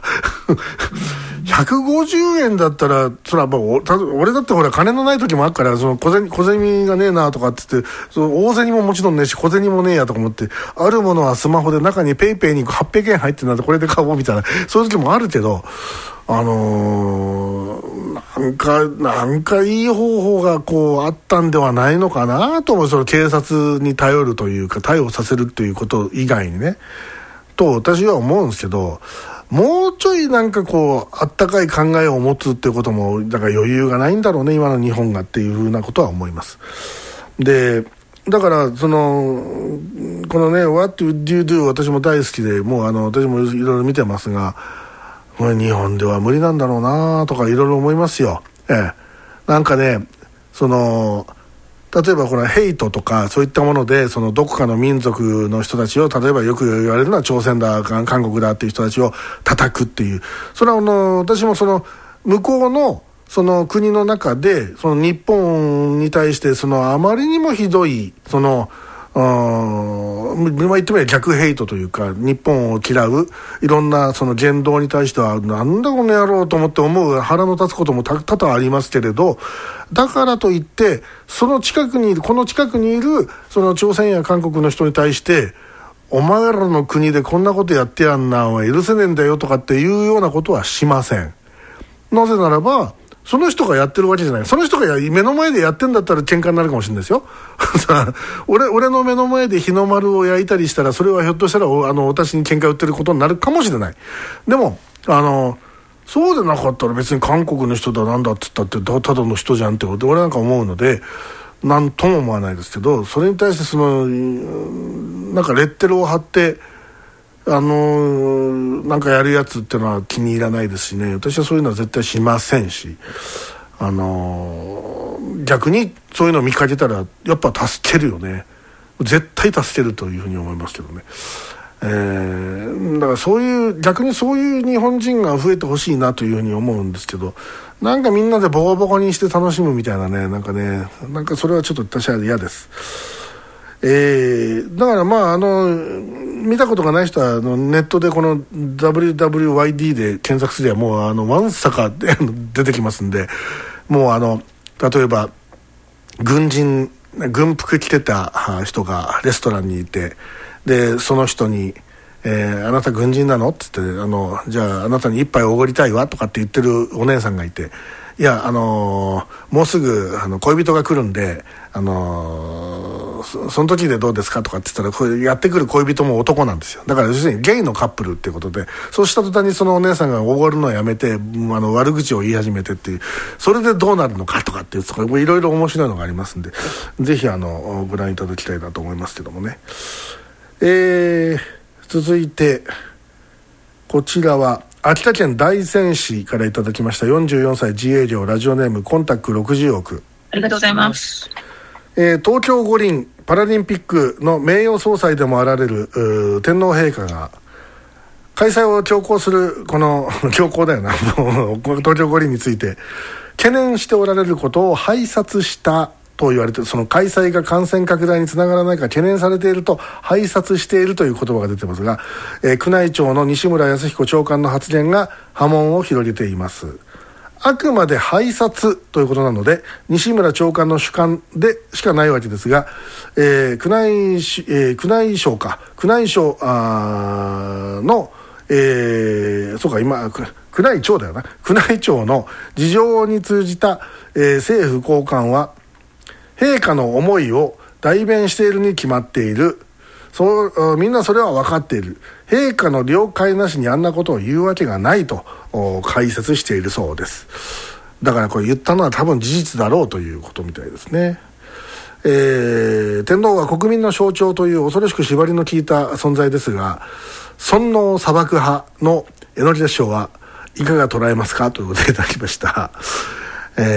150円だったら、それは俺だってほら金のない時もあるから、小銭がねえなとかって言って、大銭ももちろんねえし小銭もねえやとか思って、あるものはスマホで中にペイペイに800円入ってなんでこれで買おうみたいな、そういう時もあるけど、なんかいい方法がこうあったんではないのかなと思う。警察に頼るというか逮捕させるということ以外にね、と私は思うんですけど、もうちょいなんかこうあったかい考えを持つっていうこともだから余裕がないんだろうね、今の日本がっていうふうなことは思います。でだからこのね What would you do 私も大好きで、もう私もいろいろ見てますが、これ日本では無理なんだろうなとかいろいろ思いますよ。なんかね、例えばこのヘイトとかそういったものでどこかの民族の人たちを、例えばよく言われるのは朝鮮だ韓国だっていう人たちを叩くっていう、それは私も向こうの国の中で日本に対してあまりにもひどい言ってみれば逆ヘイトというか、日本を嫌ういろんな言動に対してはなんだこの野郎と思って思う腹の立つことも多々ありますけれど、だからといってこの近くにいる朝鮮や韓国の人に対してお前らの国でこんなことやってやんなは許せねえんだよとかっていうようなことはしません。なぜならばその人がやってるわけじゃない。その人が目の前でやってんだったら喧嘩になるかもしれないですよ俺の目の前で日の丸を焼いたりしたら、それはひょっとしたら私に喧嘩売ってることになるかもしれない。でもそうでなかったら別に韓国の人だなんだっつったってただの人じゃんってこと俺なんか思うので、なんとも思わないですけど、それに対してなんかレッテルを貼ってなんかやるやつっていうのは気に入らないですしね、私はそういうのは絶対しませんし、逆にそういうのを見かけたらやっぱ助けるよね、絶対助けるというふうに思いますけどね。だから逆にそういう日本人が増えてほしいなというふうに思うんですけど、なんかみんなでボコボコにして楽しむみたいなね、なんかそれはちょっと私は嫌です。だから見たことがない人はネットでこの WWYD で検索すればもうわんさか出てきますんで、もう例えば軍服着てた人がレストランにいて、でその人にあなた軍人なのって言ってじゃああなたに一杯おごりたいわとかって言ってるお姉さんがいて、いやもうすぐ恋人が来るんでその時でどうですかとかって言ったら、これやってくる恋人も男なんですよ。だから要するにゲイのカップルっていうことで、そうした途端にそのお姉さんがおごるのをやめて悪口を言い始めてっていう、それでどうなるのかとかっていう、いろいろ面白いのがありますんで、ぜひご覧いただきたいなと思いますけどもね。続いてこちらは秋田県大仙市からいただきました。44歳自営業、ラジオネームコンタック60億。 ありがとうございます。 東京五輪パラリンピックの名誉総裁でもあられる天皇陛下が開催を強行する、この強行だよな東京五輪について懸念しておられることを拝察したと言われて、その開催が感染拡大につながらないか懸念されていると拝察しているという言葉が出てますが、宮内庁の西村泰彦長官の発言が波紋を広げています。あくまで拝察ということなので西村長官の主観でしかないわけですが、宮内省の、そうか今宮内庁だよな、宮内庁の事情に通じた、政府高官は陛下の思いを代弁しているに決まっている、みんなそれは分かっている、陛下の了解なしにあんなことを言うわけがないと解説しているそうです。 だからこれ言ったのは多分事実だろうということみたいですね。天皇は国民の象徴という恐ろしく縛りの効いた存在ですが、尊王砂漠派の榎田師匠はいかが捉えますかということでいただきました。これ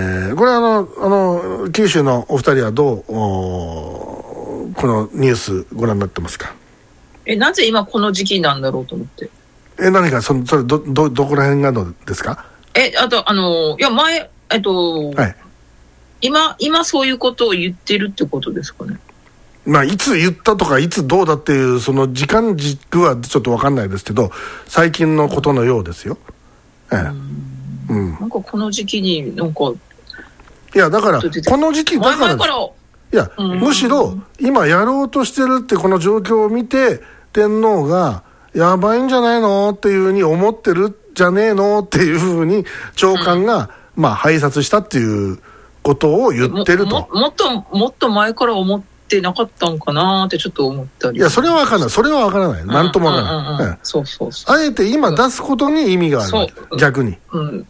九州のお二人はどうこのニュースご覧になってますか？ なぜ今この時期なんだろうと思って。 何かそれどこら辺がのですか？ あといや前はい、今そういうことを言ってるってことですかね。 まあいつ言ったとかいつどうだっていうその時間軸はちょっと分かんないですけど、最近のことのようですよ。 なんかこの時期になんかいやだからこの時期だからいやむしろ今やろうとしてるってこの状況を見て天皇がやばいんじゃないのっていうふうに思ってるじゃねえのっていうふうに長官がまあ拝察したっていうことを言ってると。 もっと前から思ってなかったんかなってちょっと思ったり。 いやそれは分からない、それは分からない、なんとも分からない。 そうあえて今出すことに意味がある、逆に。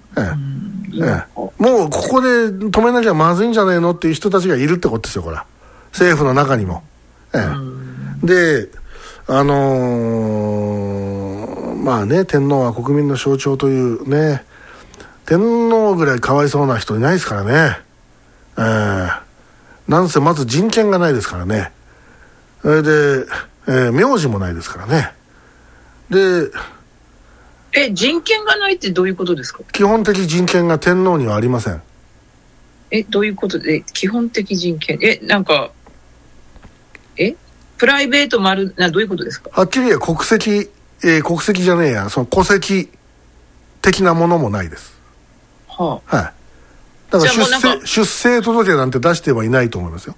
もうここで止めなきゃまずいんじゃねえのっていう人たちがいるってことですよ、これは政府の中にも。でまあね、天皇は国民の象徴というね、天皇ぐらいかわいそうな人いないですからね。なんせまず人権がないですからね。で、名字もないですからね。で人権がないってどういうことですか？ 基本的人権が天皇にはありません。 どういうことで基本的人権なんかプライベートどういうことですか？ はっきり言え国籍じゃねえや、その戸籍的なものもないです。はい。だから出生届なんて出してはいないと思いますよ。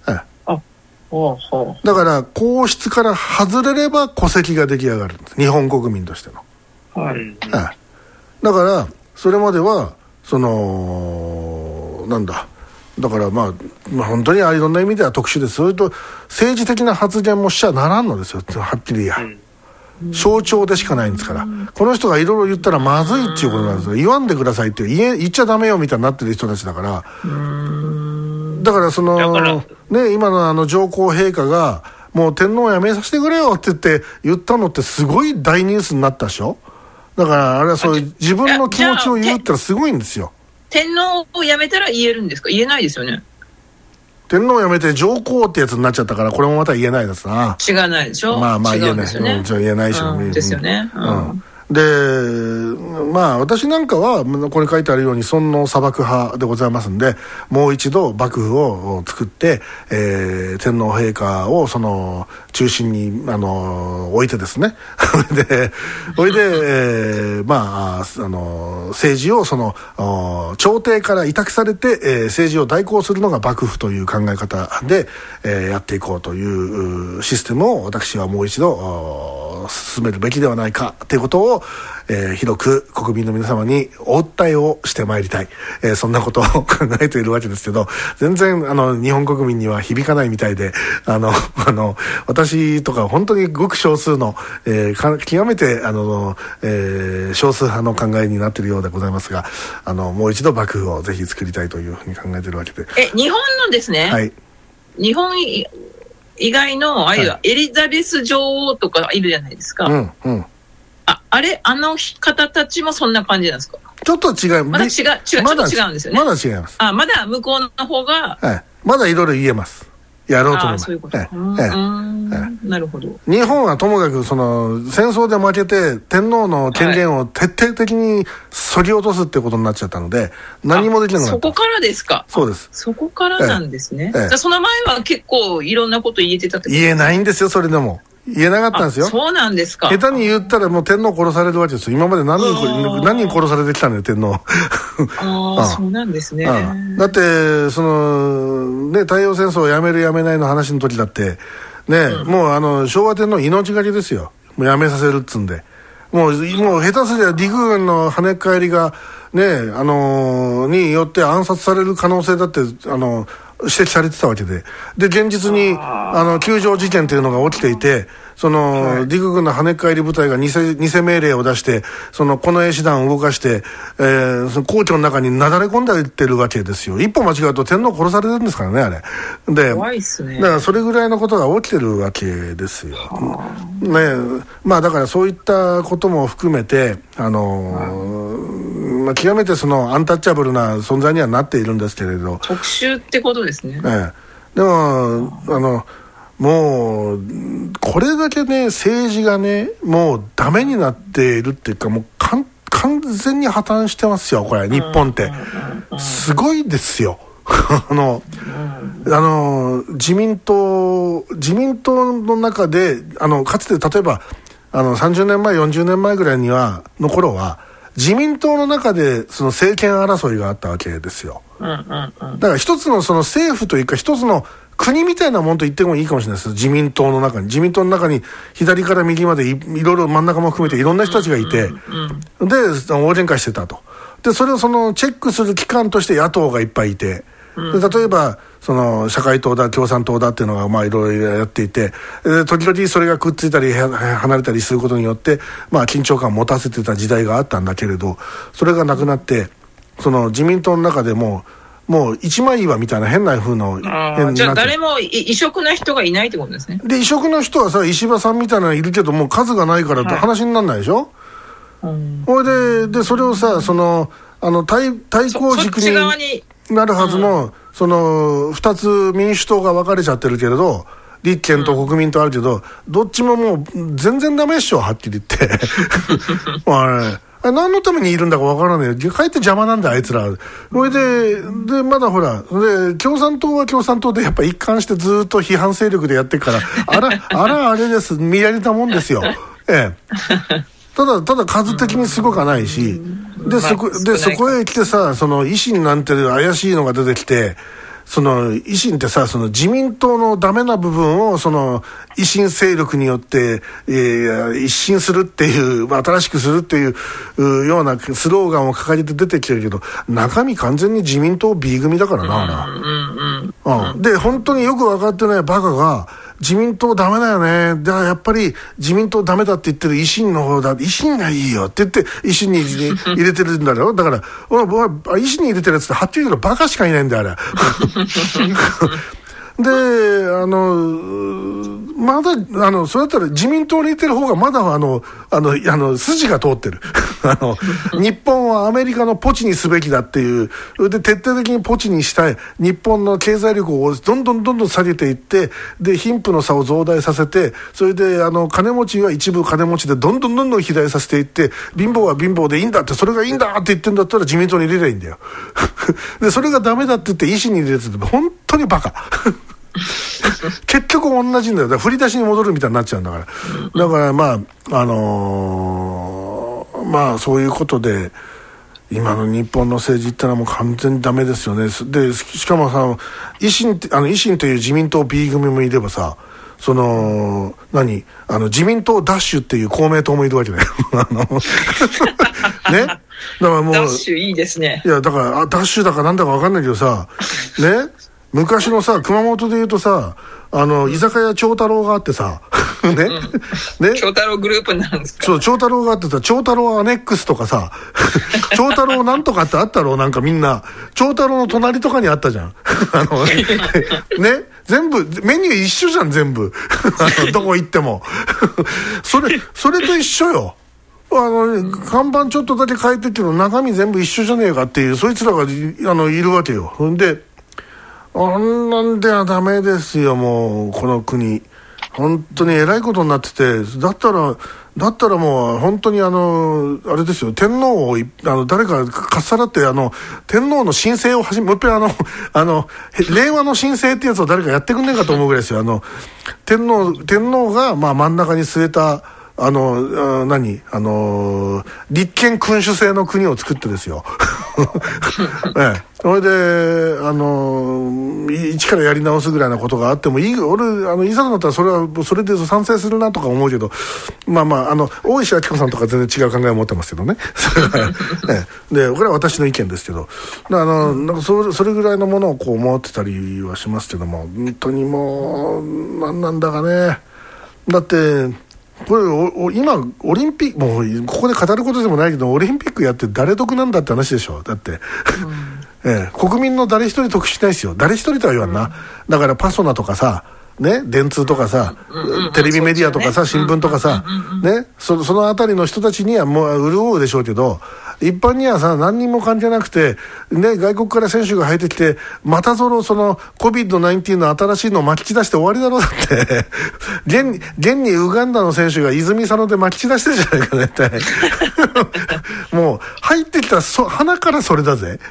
だから皇室から外れれば戸籍が出来上がるんです、日本国民としての。だからそれまではそのだからまあ本当にいろんな意味では特殊です。それと政治的な発言もしちゃならんのですよ、はっきり言え。象徴でしかないんですから。この人がいろいろ言ったらまずいっていうことなんですよ。言わんでくださいって言っちゃダメよみたいになってる人たちだから。だからそのね、今の上皇陛下がもう天皇をやめさせてくれよって言ったのってすごい大ニュースになったでしょ。だからあれはそういう自分の気持ちを言うってのはすごいんですよ。 天皇をやめたら言えるんですか？言えないですよね。 天皇をやめて上皇ってやつになっちゃったから、これもまた言えないですな。 違わないでしょ。 まあ言えないですよね。 言えないし、 ですよね。 でまあ私なんかはここに書いてあるように尊王砂漠派でございますんで、もう一度幕府を作って、天皇陛下をその中心に置いてですねそれで、政治をその朝廷から委託されて、政治を代行するのが幕府という考え方で、やっていこうというシステムを私はもう一度進めるべきではないかということを、広く国民の皆様にお訴えをしてまいりたい、そんなことを考えているわけですけど、全然日本国民には響かないみたいで、私とか本当にごく少数の、極めて少数派の考えになっているようでございますが、もう一度幕府をぜひ作りたいというふうに考えているわけで。 日本のですね、はい、日本以外のエリザベス女王とかいるじゃないですか。あの方たちもそんな感じなんですか？ ちょっと違う。 まだちょっと違うんですよね。 まだ違います。 まだ向こうの方が、 まだいろいろ言えます。やろうと思います。 そういうこと。なるほど。 日本はともかくその戦争で負けて天皇の権限を徹底的に削ぎ落とすってことになっちゃったので、何もできなくなった。 そこからですか？そうです。そこからなんですね。じゃあその前は結構いろんなこと言えてたってこと？ 言えないんですよ、それでも。言えなかったんですよ。 そうなんですか。 下手に言ったらもう天皇殺されるわけですよ。今まで何人殺されてきたのよ、天皇。 そうなんですね。 だってそのね、太陽戦争をやめるやめないの話の時だってね、もう昭和天皇命がけですよ。もうやめさせるっつんで、もう下手すりゃ陸軍の跳ね返りがね、によって暗殺される可能性だって指摘されてたわけで、現実に救助事件というのが起きていて、 その、陸軍の跳ね返り部隊が偽命令を出して、この絵師団を動かして、その皇居の中になだれ込んでいってるわけですよ。一歩間違うと天皇殺されてるんですからね、あれ。で、 怖いっすね。 だからそれぐらいのことが起きてるわけですよ。ね、まあだからそういったことも含めて、極めてそのアンタッチャブルな存在にはなっているんですけれど。 特殊ってことですね。 でも、もうこれだけね政治がねもうダメになっているっていうか、もう完全に破綻してますよこれ。日本ってすごいですよ。自民党の中でかつて例えば30年前40年前ぐらいの頃は自民党の中でその政権争いがあったわけですよ。だから一つのその政府というか一つの国みたいなもんと言ってもいいかもしれないです。自民党の中に左から右までいろいろ真ん中も含めていろんな人たちがいて、で大喧嘩してたと。でそれをそのチェックする機関として野党がいっぱいいて、で例えばその社会党だ共産党だっていうのがまあいろいろやっていて、時々それがくっついたり離れたりすることによってまあ緊張感を持たせてた時代があったんだけれど、それがなくなってその自民党の中でもう一枚岩みたいな変な風のじゃあ誰も異色な人がいないってことですね。 で異色の人はさ石破さんみたいなのいるけどもう数がないからって話にならないでしょ。それでそれをさ対抗軸になるはずのその2つ民主党が分かれちゃってるけれど、立憲と国民とあるけど、どっちももう全然ダメっしょはっきり言って何のためにいるんだかわからないよ。かえって邪魔なんだあいつら。それでまだほら共産党は共産党でやっぱ一貫してずっと批判勢力でやってるからあれです見られたもんですよ。ただ数的にすごくはないし、でそこへ来てさ、その維新なんて怪しいのが出てきて、その維新ってさ、その自民党のダメな部分をその維新勢力によって、一新するっていう、新しくするっていうようなスローガンを掲げて出てきてるけど、中身完全に自民党 B 組だからな。で本当によく分かってないバカが自民党ダメだよね。だからやっぱり自民党ダメだって言ってる維新の方だ。維新がいいよって言って維新に入れてるんだよ。だから維新に入れてるやつってはっきり言うとバカしかいないんだよあれ。でまだそれだったら自民党に入れてる方がまだ筋が通ってる。日本はアメリカのポチにすべきだっていう。で徹底的にポチにしたい日本の経済力をどんどん下げていって、で貧富の差を増大させて、それで金持ちは一部金持ちでどんどん肥大させていって、貧乏は貧乏でいいんだって、それがいいんだって言ってんだったら自民党に入れりゃいいんだよ。でそれがダメだって言って維新に入れるって本当にバカ。結局同じんだよ。だから振り出しに戻るみたいになっちゃうんだから。だからまあそういうことで今の日本の政治ってのはもう完全にダメですよね。でしかもさ、維新という自民党 B 組もいればさ、自民党ダッシュっていう公明党もいるわけだよ。ね。だからもうダッシュいいですね。 いやだからダッシュだかなんだか分かんないけどさ、ね。昔のさ熊本でいうとさ居酒屋長太郎があってさね長太郎グループになるんですか。 そう長太郎があってさ、長太郎アネックスとかさ長太郎なんとかってあったろう。なんかみんな長太郎の隣とかにあったじゃん。ね全部メニュー一緒じゃん全部。どこ行っても。それと一緒よ。看板ちょっとだけ変えてるけど中身全部一緒じゃねえかっていう、そいつらがいるわけよ。でなんではダメですよ。もうこの国本当にえらいことになってて、だったらもう本当にあれですよ、天皇を誰かかっさらって天皇の神聖をもう一回令和の神聖ってやつを誰かやってくんねえかと思うぐらいですよ。天皇が真ん中に据えた立憲君主制の国を作ってですよ。それで一からやり直すぐらいなことがあってもいい。俺いざとなったらそれで賛成するなとか思うけど、大石明子さんとか全然違う考えを持ってますけどね。でこれは私の意見ですけど、なんかそれぐらいのものを思ってたりはしますけども、本当にもう何なんだかね。 だってこれ今オリンピックもうここで語ることでもないけど、オリンピックやって誰得なんだって話でしょ。だって、国民の誰一人得しないですよ。誰一人とは言わんな、だからパソナとかさね、電通とかさ、テレビメディアとかさ、新聞とかさ、ね、そのあたりの人たちにはもう潤うでしょうけど、一般にはさ何人も関係なくて、ね、外国から選手が入ってきてまたその COVID-19 の新しいのを巻き散らして終わりだろうだって現にウガンダの選手が泉佐野で巻き散らしてるじゃないか絶対もう入ってきた鼻からそれだぜ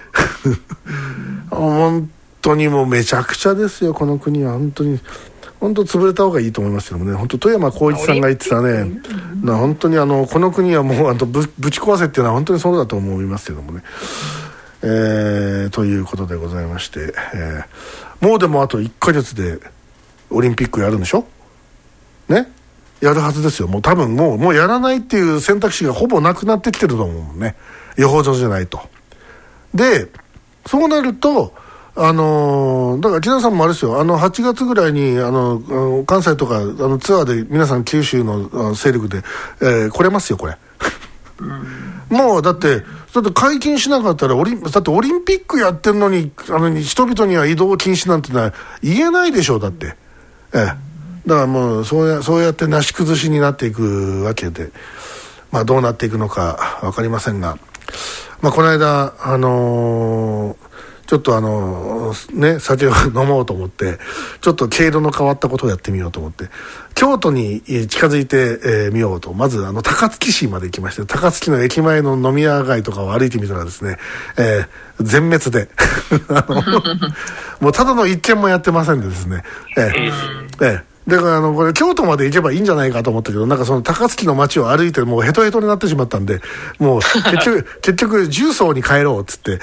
本当にもうめちゃくちゃですよこの国は。本当潰れた方がいいと思いますけどもね。本当富山光一さんが言ってたね、本当にこの国はもうぶち壊せっていうのは本当にそうだと思いますけどもね、ということでございまして、もうでもあと1ヶ月でオリンピックやるんでしょね。やるはずですよ。もう多分もうやらないっていう選択肢がほぼなくなってきてると思うもんね、予報上じゃないと。でそうなるとだから木田さんもあれですよ、8月ぐらいに関西とかツアーで皆さん九州の勢力で、来れますよこれもうだって解禁しなかったらだってオリンピックやってるのに人々には移動禁止なんてのは言えないでしょう。だって、だからもうそうやってなし崩しになっていくわけで、まあどうなっていくのか分かりませんが、まあこの間ちょっとね、酒を飲もうと思ってちょっと経路の変わったことをやってみようと思って京都に近づいてみようと、まず高槻市まで行きまして、高槻の駅前の飲み屋街とかを歩いてみたらですね、全滅でもうただの一軒もやってませんでですね、だからこれ京都まで行けばいいんじゃないかと思ったけど、なんかその高槻の街を歩いてもうヘトヘトになってしまったんで、もう結局重曹に帰ろうっつって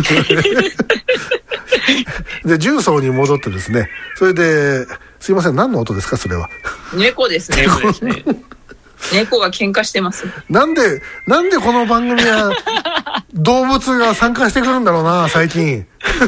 で重曹に戻ってですね、それですいません、何の音ですかそれは。 猫ですね猫が喧嘩してます。 なんでこの番組は動物が参加してくるんだろうな最近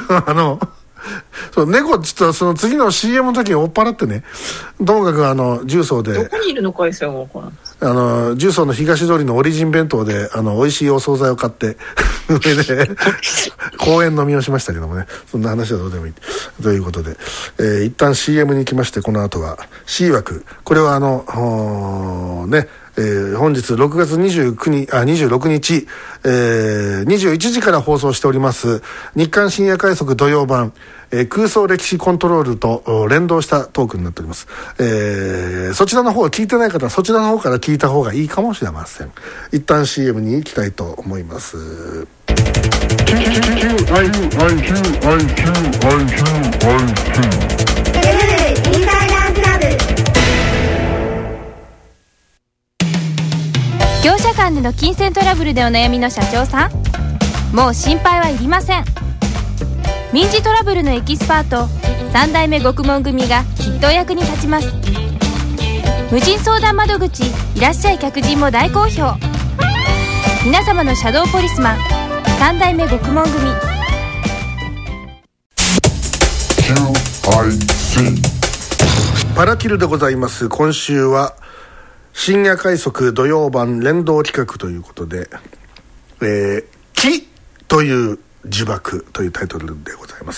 そう猫ちょっとその次の CM の時に追っ払ってね、ともかく重曹でどこにいるのかですよもうこの重曹の東通りのオリジン弁当で美味しいお惣菜を買って上で公園飲みをしましたけどもね、そんな話はどうでもいいということで、一旦 CM に行きまして、この後は C 枠、これはね本日6月26日、21時から放送しております日刊深夜快速土曜版、空想歴史コントロールと連動したトークになっております。そちらの方を聞いてない方はそちらの方から聞いた方がいいかもしれません。一旦 CM に行きたいと思います。 業者間での金銭トラブルでお悩みの社長さん、もう心配はいりません。民事トラブルのエキスパート3代目獄門組がきっとお役に立ちます。無人相談窓口いらっしゃい客人も大好評。皆様のシャドーポリスマン3代目獄門組。 パラキルでございます。今週は深夜快速土曜版連動企画ということで、木という呪縛というタイトルでございます。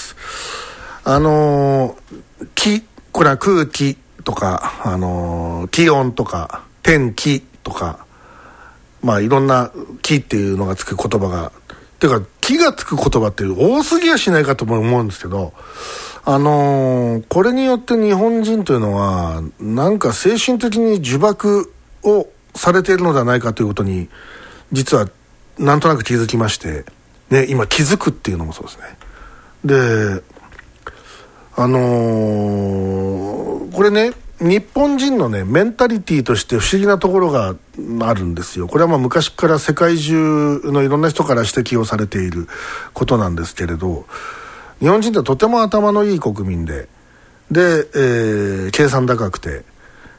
気、これは空気とか、気温とか天気とか、まあいろんな気っていうのがつく言葉が、てか気がつく言葉って多すぎやしないかとも思うんですけど、これによって日本人というのはなんか精神的に呪縛をされているのではないかということに実はなんとなく気づきまして、ね、今気づくっていうのもそうですね。でこれね、日本人のねメンタリティとして不思議なところがあるんですよ。これはまあ昔から世界中のいろんな人から指摘をされていることなんですけれど、日本人ってとても頭のいい国民で、計算高くて、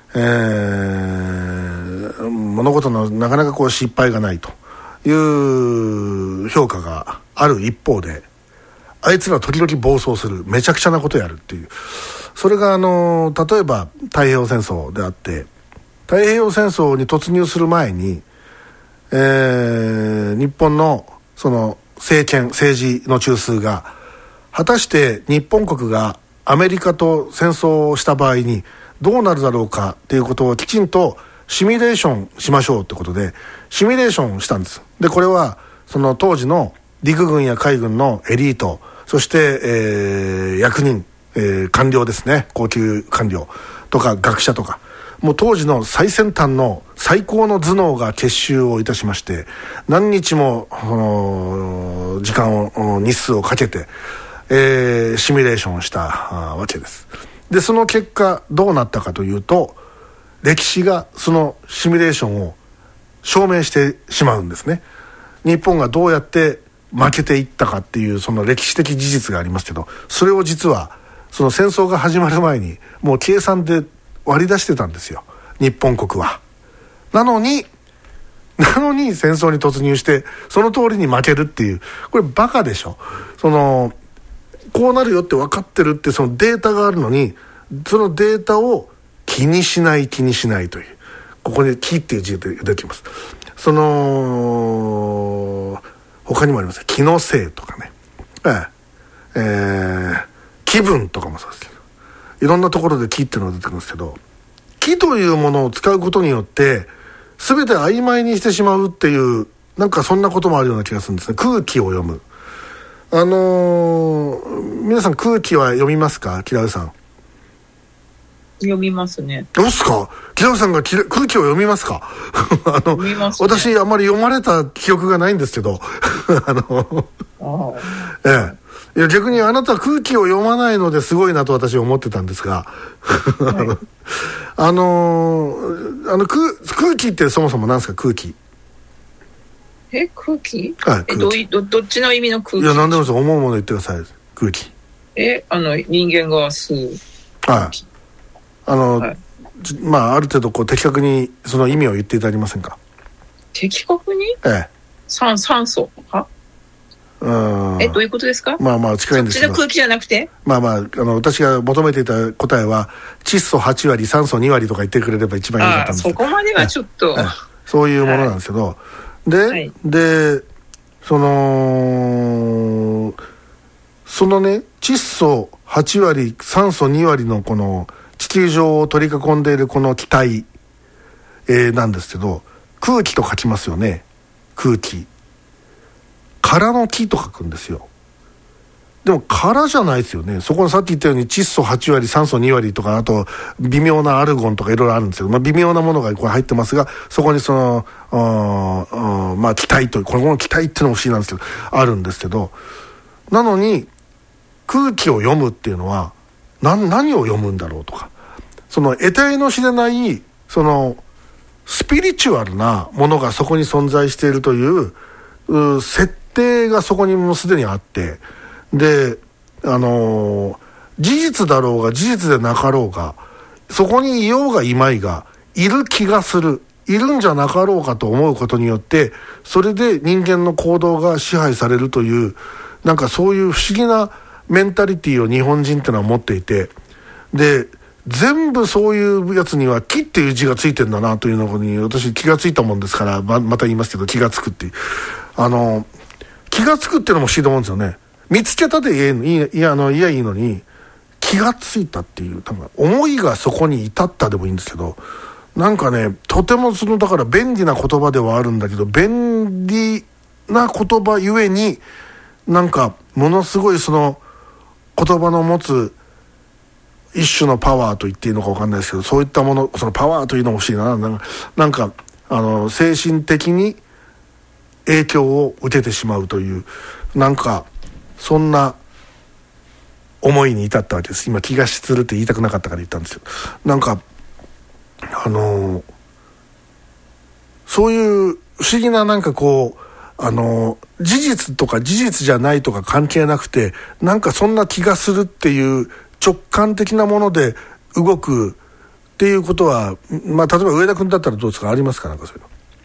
物事のなかなかこう失敗がないという評価がある一方で、あいつら時々暴走する、めちゃくちゃなことやるっていう、それが例えば太平洋戦争であって、 太平洋戦争に突入する前に、日本のその政治の中枢が果たして日本国がアメリカと戦争をした場合にどうなるだろうかっていうことをきちんとシミュレーションしましょうってことでシミュレーションしたんです。でこれはその当時の陸軍や海軍のエリート、そして、役人、官僚ですね、高級官僚とか学者とか、もう当時の最先端の最高の頭脳が結集をいたしまして、何日も時間を日数をかけて、シミュレーションをしたわけです。でその結果どうなったかというと、歴史がそのシミュレーションを証明してしまうんですね。日本がどうやって負けていったかっていうその歴史的事実がありますけど、それを実はその戦争が始まる前にもう計算で割り出してたんですよ、日本国は。なのに戦争に突入してその通りに負けるっていう、これバカでしょ。こうなるよって分かってるってそのデータがあるのに、そのデータを気にしないという、ここで気っていう字が出てきます。他にもあります。気のせいとかね、気分とかもそうですけど、いろんなところで気っていうのが出てくるんですけど、気というものを使うことによって全て曖昧にしてしまうっていう、なんかそんなこともあるような気がするんですね。空気を読む。皆さん空気は読みますか？木田さん。 読みますね。 どうですか？木田さんが空気を読みますか？ 読みますね。 私あまり読まれた記憶がないんですけどいや逆にあなた空気を読まないのですごいなと私は思ってたんですが、はい、空気ってそもそも何ですか？空気。 空気？ はい、 どっちの意味の空気？ いや何でもそう、思うもの言ってください。空気。 人間が吸う空気。 はい、まあある程度こう的確にその意味を言っていただけませんか？ 的確に？酸素は？どういうことですか？ まあ近いんですけど、 そっちの空気じゃなくて、 私が求めていた答えは窒素8割酸素2割とか言ってくれれば一番いいかったんですけど、 そこまではちょっと、 そういうものなんですけど、でそのね、窒素8割酸素2割のこの地球上を取り囲んでいるこの気体、なんですけど、空気と書きますよね。空気、空の気と書くんですよ。でも空じゃないですよね。そこのさっき言ったように窒素8割酸素2割とか、あと微妙なアルゴンとかいろいろあるんですけど、微妙なものがこれ入ってますが、そこにその気体という、この気体っていうのも不思議なんですけどあるんですけど、なのに空気を読むっていうのは何を読むんだろうとか、その得体の知れないそのスピリチュアルなものがそこに存在しているという設定がそこにもうすでにあって、で事実だろうが事実でなかろうが、そこにいようがいまいがいる気がする、いるんじゃなかろうかと思うことによって、それで人間の行動が支配されるという、なんかそういう不思議なメンタリティを日本人ってのは持っていて、で全部そういうやつには気っていう字がついてんだなというのに私気がついたもんですから、また言いますけど、気がつくっていう、気がつくっていうのも不思議と思うんですよね。見つけたでいいのに気がついたっていう、なんか思いがそこに至ったでもいいんですけど、なんかね、とてもだから便利な言葉ではあるんだけど、便利な言葉ゆえになんかものすごいその言葉の持つ一種のパワーと言っていいのか分かんないですけど、そういったもの、そのパワーというのも不思議な、なんか精神的に影響を受けてしまうという、なんかそんな思いに至ったわけです。今気がするって言いたくなかったから言ったんですよ。なんかそういう不思議な、なんかこう事実とか事実じゃないとか関係なくて、なんかそんな気がするっていう直感的なもので動くっていうことは、例えば上田君だったらどうですか？ありますか？なんかそう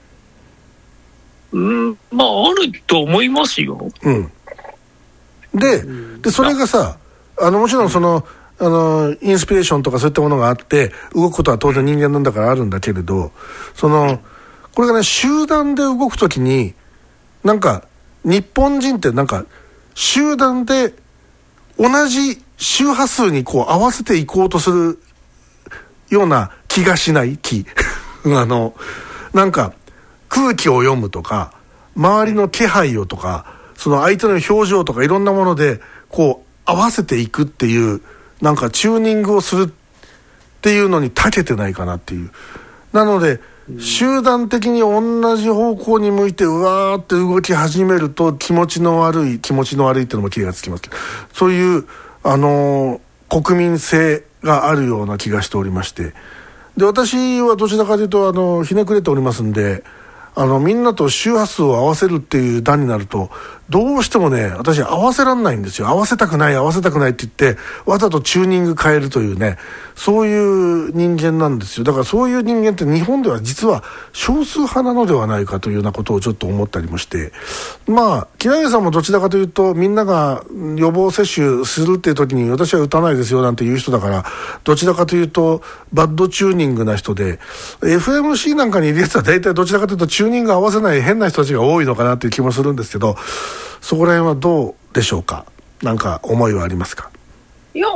いうの。 あると思いますよ。 でそれがさ、もちろんそのインスピレーションとかそういったものがあって動くことは当然人間なんだからあるんだけれど、これがね、集団で動くときになんか日本人ってなんか集団で同じ周波数にこう合わせていこうとするような気がしない気なんか空気を読むとか周りの気配をとかその相手の表情とかいろんなものでこう合わせていくっていうなんかチューニングをするっていうのに長けてないかなっていう。なので集団的に同じ方向に向いてうわーって動き始めると気持ちの悪いっていうのも気がつきますけど、そういう国民性があるような気がしておりまして、で私はどちらかというとひねくれておりますんで、みんなと周波数を合わせるっていう段になるとどうしてもね、私合わせらんないんですよ。合わせたくないって言ってわざとチューニング変えるというね、そういう人間なんですよ。だからそういう人間って日本では実は少数派なのではないかというようなことをちょっと思ったりもして、木南さんもどちらかというとみんなが予防接種するっていう時に私は打たないですよなんていう人だから、どちらかというとバッドチューニングな人で、 FMC なんかにいるやつは大体どちらかというとチューニング合わせない変な人たちが多いのかなっていう気もするんですけど、そこら辺はどうでしょうか。なんか思いはありますか？ いや、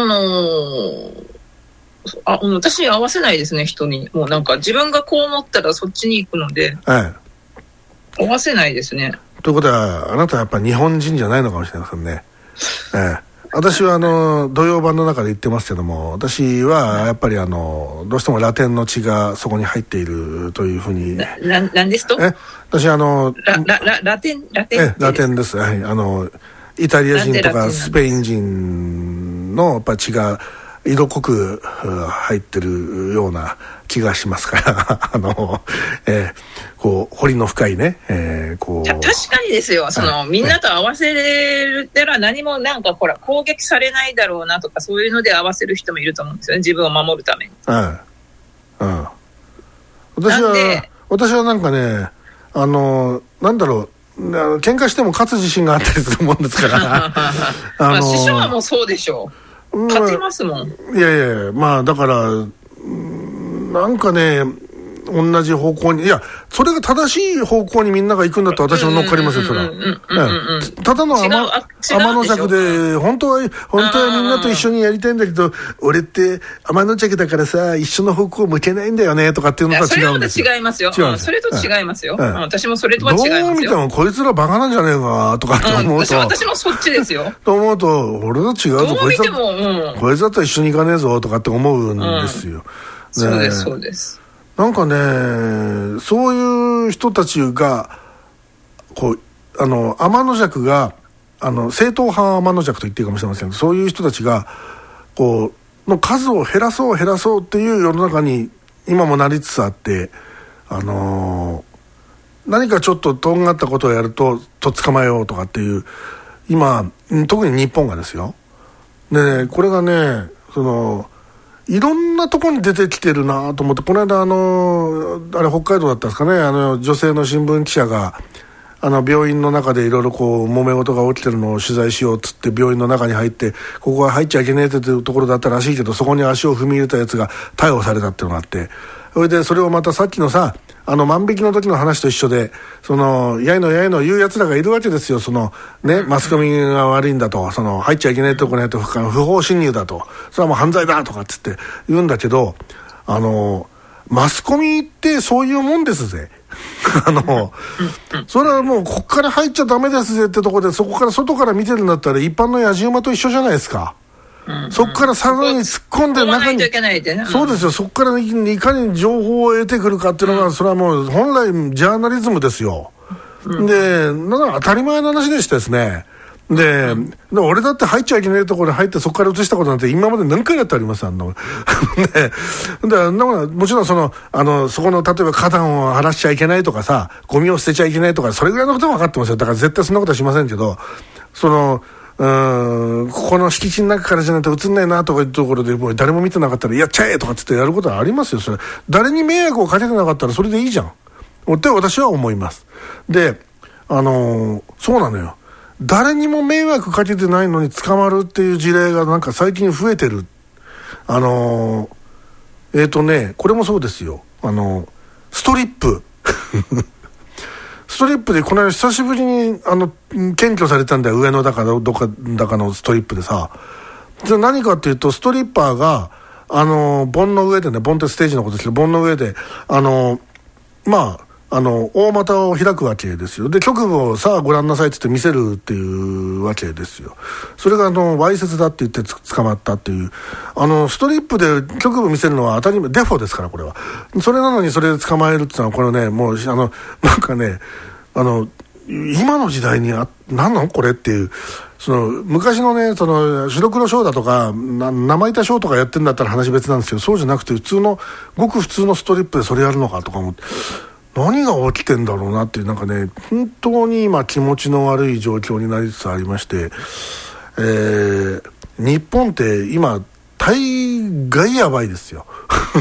私合わせないですね、人に。もうなんか自分がこう思ったらそっちに行くので、合わせないですね。 ということはあなたはやっぱ日本人じゃないのかもしれませんね。私は土曜版の中で言ってますけども、私はやっぱりどうしてもラテンの血がそこに入っているというふうに。 なんですと？私ラテンです。はい、イタリア人とかスペイン人のやっぱ血が色濃く入ってるような気がしますからこう彫りの深いね、こう確かにですよ。みんなと合わせるったら何もなんかほら攻撃されないだろうなとかそういうので合わせる人もいると思うんですよね、自分を守るために。 私はなんかね、なんだろう、喧嘩しても勝つ自信があったりするもんですから師匠はもうそうでしょう。勝てますもん。 いやだからなんかね、同じ方向に、いやそれが正しい方向にみんなが行くんだと私も乗っかりますよ。それはただの天の弱で本当はみんなと一緒にやりたいんだけど、俺って天の弱だからさ一緒の方向向けないんだよねとかっていうのとは違うんですよ。 それと違いますよ。それと違いますよ。私もそれとは違いますよ。 どう見てもこいつらバカなんじゃねえかとかって思うと、 私もそっちですよと思うと、俺と違うぞ、こいつだったら一緒に行かねえぞとかって思うんですよ。 そうです。 なんかね、そういう人たちがこう天の弱が正統派天の弱と言っていいかもしれませんけど、そういう人たちがこうの数を減らそうっていう世の中に今もなりつつあって、何かちょっととんがったことをやると捕まえようとかっていう今特に日本がですよ。でこれがね、いろんなところに出てきてるなと思って、この間あれ北海道だったんですかね、女性の新聞記者が病院の中でいろいろこう揉め事が起きてるのを取材しようっつって病院の中に入って、ここは入っちゃいけねえっていうところだったらしいけど、そこに足を踏み入れたやつが逮捕されたっていうのがあって、それをまたさっきのさ万引きの時の話と一緒で、やいの言うやつらがいるわけですよ。マスコミが悪いんだと、入っちゃいけないところに不法侵入だと、それはもう犯罪だとかっつって言うんだけど、マスコミってそういうもんですぜ。それはもうこっから入っちゃダメですぜってとこで、そこから外から見てるんだったら一般の野じ馬と一緒じゃないですか。そこからさらに突っ込んで中に、そうですよ、そこからいかに情報を得てくるかっていうのが、それはもう本来ジャーナリズムですよ。でだから当たり前の話でしたですね。で俺だって入っちゃいけないところに入ってそこから移したことなんて今まで何回やってあります。もちろんそこの例えば花壇を晴らしちゃいけないとかさ、ゴミを捨てちゃいけないとか、それぐらいのことは分かってますよ。だから絶対そんなことはしませんけど、ここの敷地の中からじゃないと映んないなとかいうところでもう誰も見てなかったらやっちゃえとかつってやることはありますよ。それ誰に迷惑をかけてなかったらそれでいいじゃんって私は思います。でそうなのよ。 誰にも迷惑かけてないのに捕まるっていう事例がなんか最近増えてる。これもそうですよ。ストリップストリップでこの間久しぶりに検挙されたんだよ。上野だかどっかのストリップでさ。で何かっていうと、ストリッパーが盆の上でね、盆ってステージのことですけど、盆の上で大股を開くわけですよ。で局部をさあご覧なさいって言って見せるっていうわけですよ。それがわいせつだって言って捕まったっていう。ストリップで局部見せるのは当たり前、デフォですからこれは。それなのにそれで捕まえるっていうのは、これね、もうなんかね、今の時代に何なのこれっていう。昔のね、白黒ショーだとか生板ショーとかやってんだったら話別なんですけど、そうじゃなくてごく普通のストリップでそれやるのかとか思って、何が起きてんだろうなっていう、なんかね、本当に今気持ちの悪い状況になりつつありまして、日本って今大概やばいですよ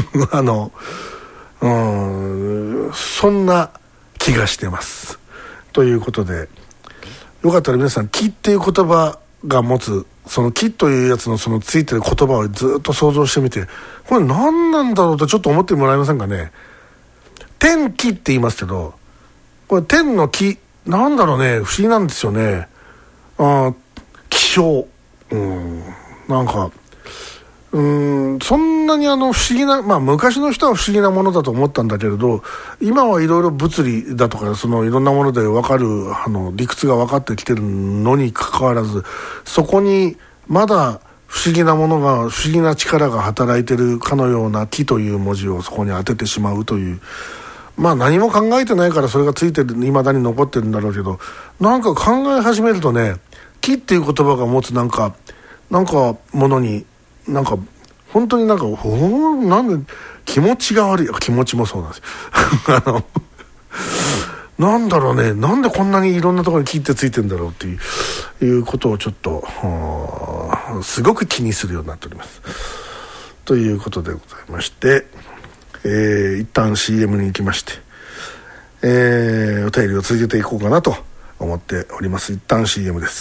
そんな気がしてます。ということで、よかったら皆さん、気っていう言葉が持つその気というやつのそのついてる言葉をずっと想像してみて、これ何なんだろうとちょっと思ってもらえませんかね。天気って言いますけど、これ天の気なんだろうね、不思議なんですよね。気象、なんかそんなに不思議な、昔の人は不思議なものだと思ったんだけれど、今はいろいろ物理だとかいろんなもので分かる理屈が分かってきてるのにかかわらず、そこにまだ不思議なものが、不思議な力が働いてるかのような気という文字をそこに当ててしまうという、何も考えてないからそれがついてる、未だに残ってるんだろうけど、なんか考え始めるとね、気っていう言葉が持つなんかものに本当になんで気持ちが悪い、気持ちもそうなんですよなんだろうね、なんでこんなにいろんなところに気ってついてんだろうっていうことをちょっとすごく気にするようになっております。ということでございまして、一旦 CM に行きまして、お便りを続けていこうかなと思っております。一旦 CM です。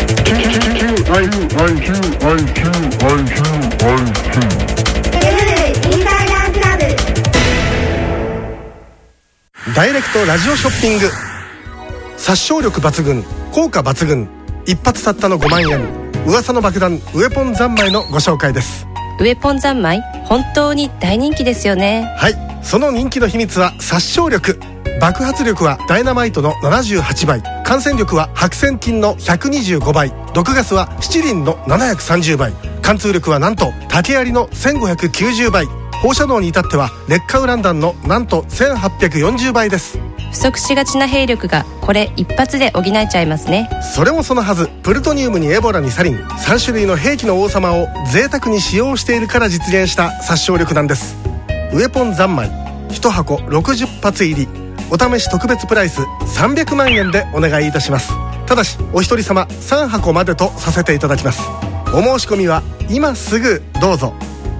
ダイレクトラジオショッピング、殺傷力抜群、効果抜群、一発たったの5万円、噂の爆弾ウェポン三昧のご紹介です。 ウェポン三昧、本当に大人気ですよね。 はい、その人気の秘密は殺傷力。爆発力はダイナマイトの78倍、感染力は白癬菌の125倍、毒ガスは七輪の730倍、貫通力はなんと竹槍の1590倍、放射能に至っては劣化ウラン弾のなんと1840倍です。 不足しがちな兵力がこれ一発で補えちゃいますね。 それもそのはず、プルトニウムにエボラにサリン、3種類の兵器の王様を贅沢に使用しているから実現した殺傷力なんです。ウェポン三昧、1箱60発入り、お試し特別プライス300万円でお願いいたします。ただしお一人様3箱までとさせていただきます。お申し込みは今すぐどうぞ。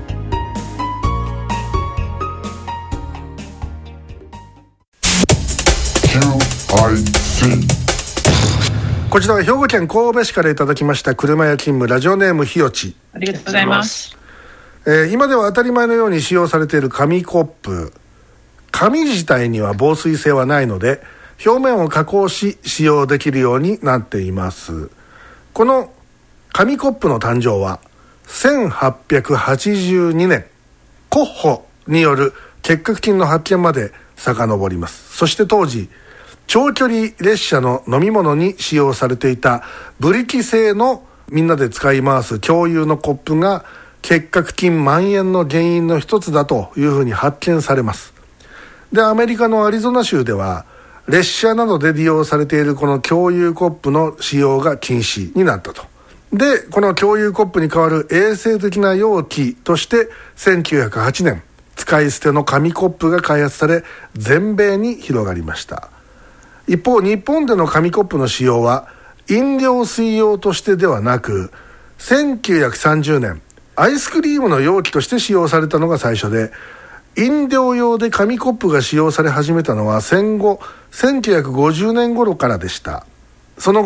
こちらは兵庫県神戸市からいただきました車屋勤務、ラジオネームひよち。 ありがとうございます。 今では当たり前のように使用されている紙コップ、紙自体には防水性はないので表面を加工し使用できるようになっています。この紙コップの誕生は1882年コッホによる結核菌の発見まで遡ります。そして当時長距離列車の飲み物に使用されていたブリキ製のみんなで使い回す共有のコップが結核菌蔓延の原因の一つだというふうに発見されます。で、アメリカのアリゾナ州では列車などで利用されているこの共有コップの使用が禁止になったと。で、この共有コップに代わる衛生的な容器として1908年使い捨ての紙コップが開発され全米に広がりました。一方、日本での紙コップの使用は飲料水用としてではなく1930年アイスクリームの容器として使用されたのが最初で、飲料用で紙コップが使用され始めたのは戦後1950年頃からでした。その後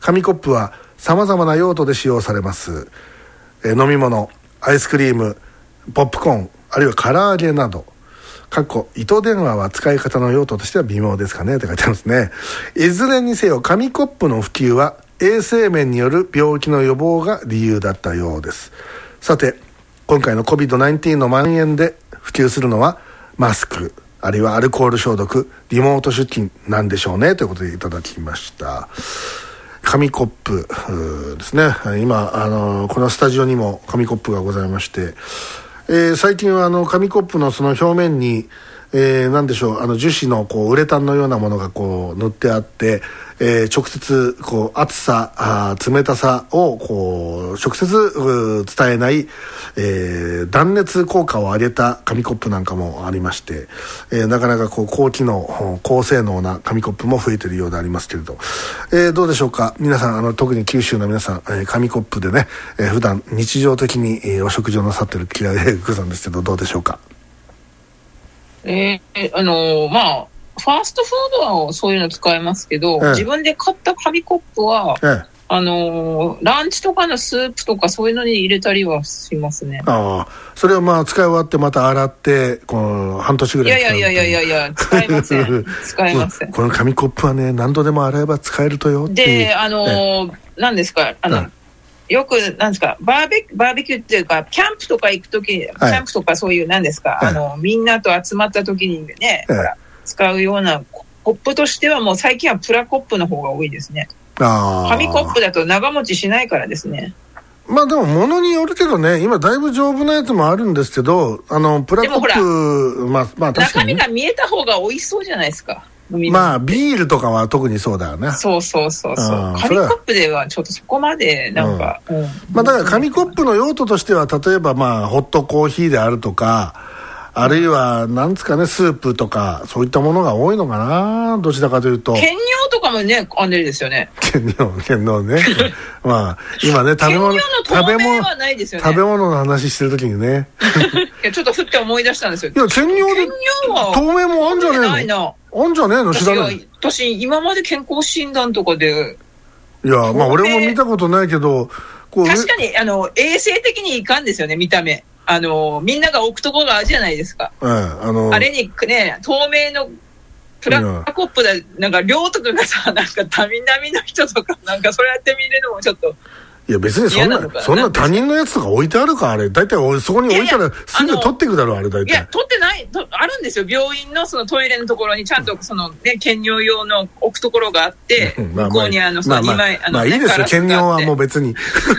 紙コップはさまざまな用途で使用されます。飲み物、アイスクリーム、ポップコーン、あるいは唐揚げなど。糸電話は使い方の用途としては微妙ですかねって書いてありますね。いずれにせよ紙コップの普及は衛生面による病気の予防が理由だったようです。さて今回の COVID-19 の蔓延で普及するのはマスク、あるいはアルコール消毒、リモート出勤なんでしょうねということでいただきました。紙コップですね。今このスタジオにも紙コップがございまして、最近は紙コップのその表面に、何でしょう、樹脂のウレタンのようなものが塗ってあって、直接熱さ、冷たさを直接伝えない、断熱効果を上げた紙コップなんかもありまして、なかなか高機能高性能な紙コップも増えているようでありますけれど、どうでしょうか皆さん。特に九州の皆さん、紙コップでね、普段日常的に、お食事をなさっているキラレグさんですけど、どうでしょうか。 ファーストフードはそういうの使えますけど、自分で買った紙コップは、ランチとかのスープとかそういうのに入れたりはしますね。 それを使い終わってまた洗って半年ぐらい使う。 いや使いません使いません。 この紙コップはね、何度でも洗えば使えるとよっていう。 で何ですか、よくなんですか、バーベキューっていうかキャンプとか行くとき、キャンプとかそういうなんですか、みんなと集まったときにね、使うようなコップとしてはもう最近はプラコップの方が多いですね。紙コップだと長持ちしないからですね。 でも物によるけどね、今だいぶ丈夫なやつもあるんですけど、プラコップでもほら、中身が見えた方が美味しそうじゃないですか。 ビールとかは特にそうだよね。 そう紙コップではちょっとそこまでなんか、 だから紙コップの用途としては、例えばホットコーヒーであるとか、あるいはなんですかね、スープとかそういったものが多いのかな、どちらかというと。 兼用とかもね、あれですよね。 兼用ね今ね、食べ物の話してる時にねいやちょっとふって思い出したんですよ。 いや兼用は透明もあんじゃねえの。あんじゃねえの、知らない。 私今まで健康診断とかで、 いや俺も見たことないけど、 確かに衛生的にいかんですよね、見た目。みんなが置くところがあるじゃないですか。あれにね、透明のプラコップでなんか量とかがさ、なんかたみなみの人とかなんかそれやって見れるのもちょっと。いや別にそんな他人のやつとか置いてあるか、あれ。だいたいそこに置いたらすぐ取っていくだろう、あれだいたい。 いや取ってない、あるんですよ。病院のそのトイレのところにちゃんとそのね、兼用用の置くところがあって、向こうにその2枚いいですよ、兼用はもう別に。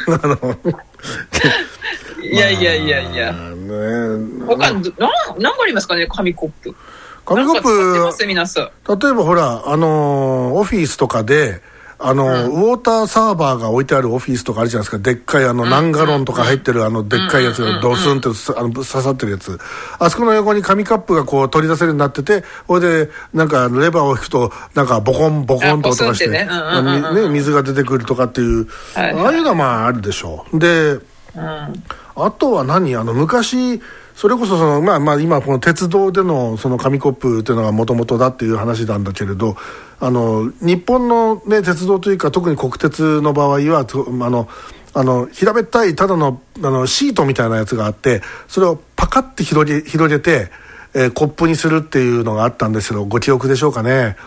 いや他何がありますかね、紙コップ。 紙コップ、 例えばほらオフィスとかでウォーターサーバーが置いてあるオフィスとかあるじゃないですか。でっかい何ガロンとか入ってるでっかいやつがドスンって刺さってるやつ。あそこの横に紙カップが取り出せるようになってて、それでなんかレバーを引くとなんかボコンボコンと音がして、水が出てくるとかっていう、ああいうのはあるでしょう。で、あとは昔それこそ今この鉄道でのその紙コップっていうのがもともとだっていう話なんだけれど、日本のね鉄道というか特に国鉄の場合は平べったいただのシートみたいなやつがあって、それをパカッて広げて、コップにするっていうのがあったんですけど、ご記憶でしょうかね。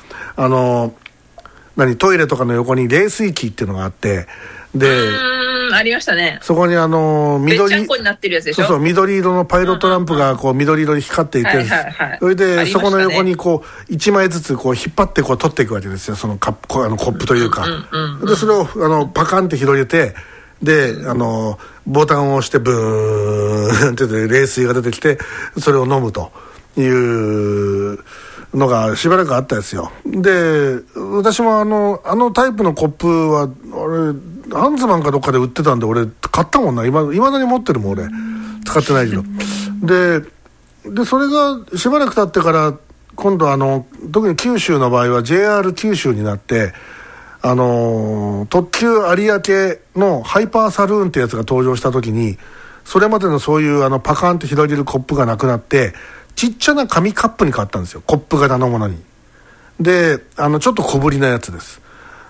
トイレとかの横に冷水器っていうのがあって、でありましたね。 そこに緑、べっちゃんこになってるやつでしょ。 そう緑色のパイロットランプが緑色に光っていて、それでそこの横に1枚ずつ引っ張って取っていくわけですよ、そのコップというか。でそれをパカンって広げて、でボタンを押してブーンって冷水が出てきて、それを飲むというのがしばらくあったですよ。で私もタイプのコップはアンズマンかどっかで売ってたんで俺買ったもんな。いまだに持ってるもん、俺使ってないけど。でそれがしばらく経ってから今度特に九州の場合は JR 九州になって、特急有明のハイパーサルーンってやつが登場した時に、それまでのそういうパカンって広げるコップがなくなって、ちっちゃな紙カップに変わったんですよ、コップ型のものに。でちょっと小ぶりなやつです。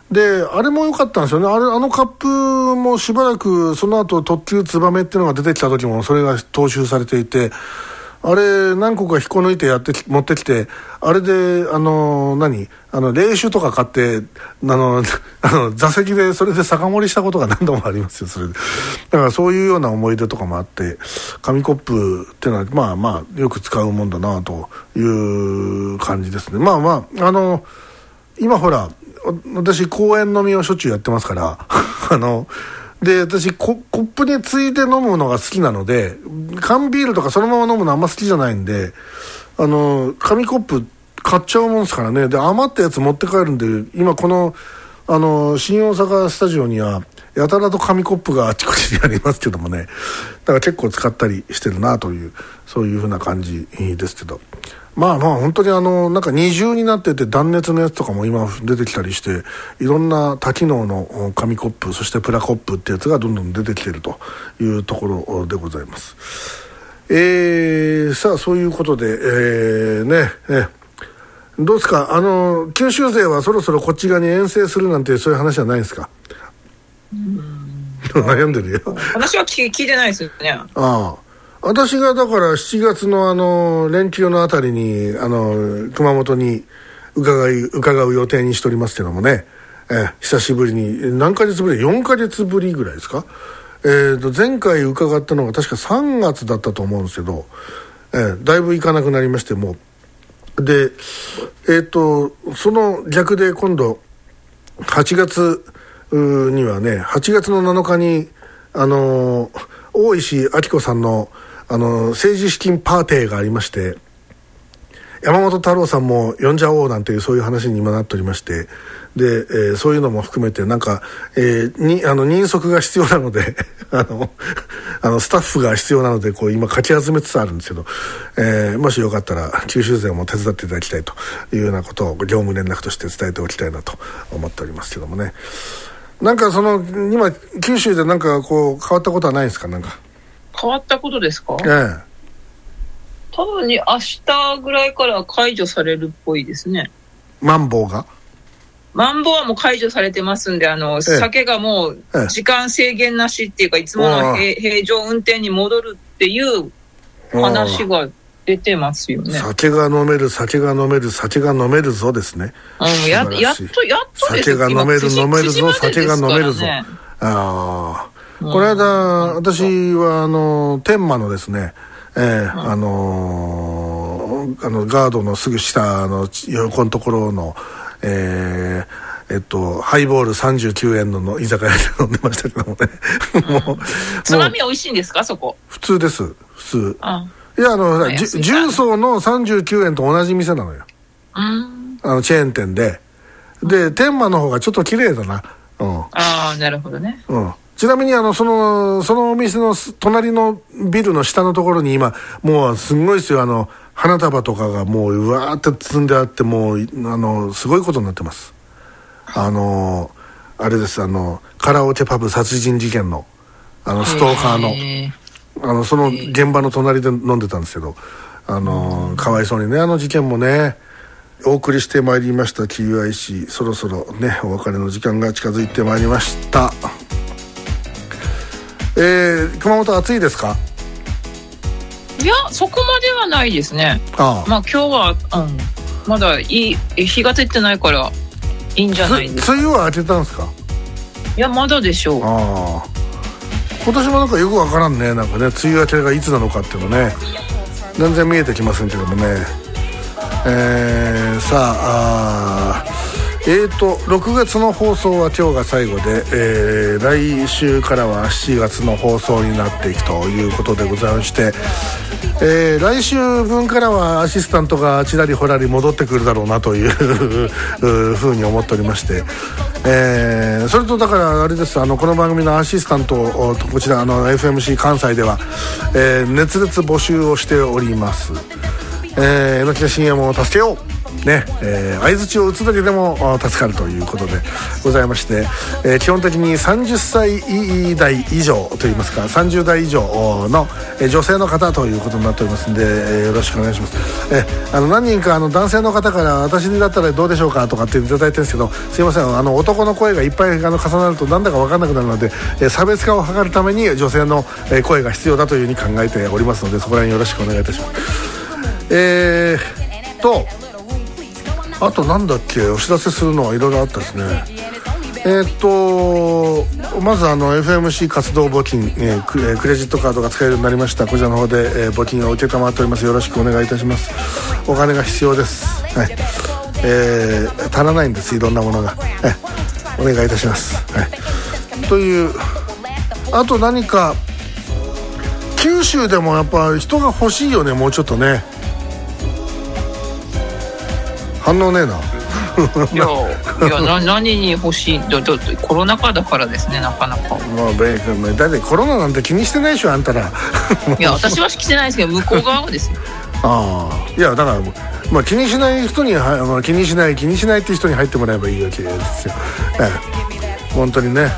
であれも良かったんですよね。あのカップもしばらくその後特急ツバメっていうのが出てきた時もそれが踏襲されていて、あれ何個か引っこ抜いて持ってきて、あれで冷酒とか買って座席でそれで酒盛りしたことが何度もありますよ。それでだからそういうような思い出とかもあって、紙コップっていうのはまあよく使うもんだなという感じですね。今ほら私公園飲みをしょっちゅうやってますからで私コップについて飲むのが好きなので、缶ビールとかそのまま飲むのあんま好きじゃないんで、紙コップ買っちゃうもんですからね。で余ったやつ持って帰るんで、今この新大阪スタジオにはやたらと紙コップがあちこちにありますけどもね、だから結構使ったりしてるなという、そういう風な感じですけど、本当になんか二重になってて断熱のやつとかも今出てきたりして、いろんな多機能の紙コップ、そしてプラコップってやつがどんどん出てきているというところでございます。さあそういうことで、どうですか、九州勢はそろそろこっち側に遠征するなんてそういう話はないですか？悩んでるよ。 私は聞いてないですよね。 私がだから7月の連休のあたりに熊本に伺う予定にしておりますけどもね、久しぶりに何ヶ月ぶり、4ヶ月ぶりぐらいですか。前回伺ったのが確か3月だったと思うんですけど、だいぶ行かなくなりまして、もうでその逆で今度8月にはね、8月の7日に大石明子さんの政治資金パーティーがありまして、山本太郎さんも呼んじゃおうなんていうそういう話に今なっておりまして、で、そういうのも含めてなんか、人足が必要なのでスタッフが必要なのでこう今かき集めつつあるんですけど、もしよかったら九州勢も手伝っていただきたいというようなことを業務連絡として伝えておきたいなと思っておりますけどもね。なんか今九州でなんかこう変わったことはないですか？なんか変わったことですか？多分に明日ぐらいから解除されるっぽいですね。 マンボウはもう解除されてますんで、酒がもう時間制限なしっていうか、いつもの平常運転に戻るっていう話が出てますよね。 酒が飲めるぞですね。 やっとですよ。 酒が飲めるぞ、酒が飲めるぞ。この間私は天満のですね、ガードのすぐ下の横のところのハイボール39円の居酒屋で飲んでましたけどもねもうつまみは美味しいんですか？そこ普通です。普通。いや重曹の39円と同じ店なのよ。チェーン店で天満の方がちょっと綺麗だな。 なるほどね。 ちなみにそのお店の隣のビルの下のところに今もうすごいですよ、花束とかがもううわーって積んであって、もうすごいことになってます。あれです、カラオケパブ殺人事件のストーカーのその現場の隣で飲んでたんですけど、かわいそうにね、事件もね。お送りしてまいりました QIC、 そろそろねお別れの時間が近づいてまいりました。熊本暑いですか？ いや、そこまではないですね。今日は、まだ日が照ってないからいいんじゃないですか。 梅雨は明けたんですか？ いや、まだでしょう。 今年もなんかよくわからんね。なんかね、梅雨明けがいつなのかっていうのね、全然見えてきませんけどもね。6月の放送は今日が最後で、来週からは7月の放送になっていくということでございまして、来週分からはアシスタントがちらりほらり戻ってくるだろうなというふうに思っておりまして、それとだからあれです、この番組のアシスタントをこちらFMC 関西では、熱烈募集をしております。榎木深夜も助けよう。 ね、相槌を打つだけでも助かるということでございまして、基本的に30歳代以上といいますか30代以上の女性の方ということになっておりますので、よろしくお願いします。何人か男性の方から私だったらどうでしょうかとかっていただいてるんですけど、すいません、男の声がいっぱい重なるとなんだか分かんなくなるので、差別化を図るために女性の声が必要だというふうに考えておりますので、そこら辺よろしくお願いいたします。あとなんだっけ、お知らせするのはいろいろあったですね。まずFMC 活動募金、クレジットカードが使えるようになりました。こちらの方で、募金を受けたまっております。よろしくお願いいたします。お金が必要です、はい。足らないんです、いろんなものが、お願いいたします、はい。というあと何か九州でもやっぱ人が欲しいよね、もうちょっとね。反応ねえな。 いや何に欲しいコロナ禍だからですね、なかなか。 もうだってコロナなんて気にしてないでしょ、あんたら。 いや私はしてないですけど、向こう側はですよ。 いやだから、気にしない人に気にしないっていう人に入ってもらえばいいわけですよ、本当にね。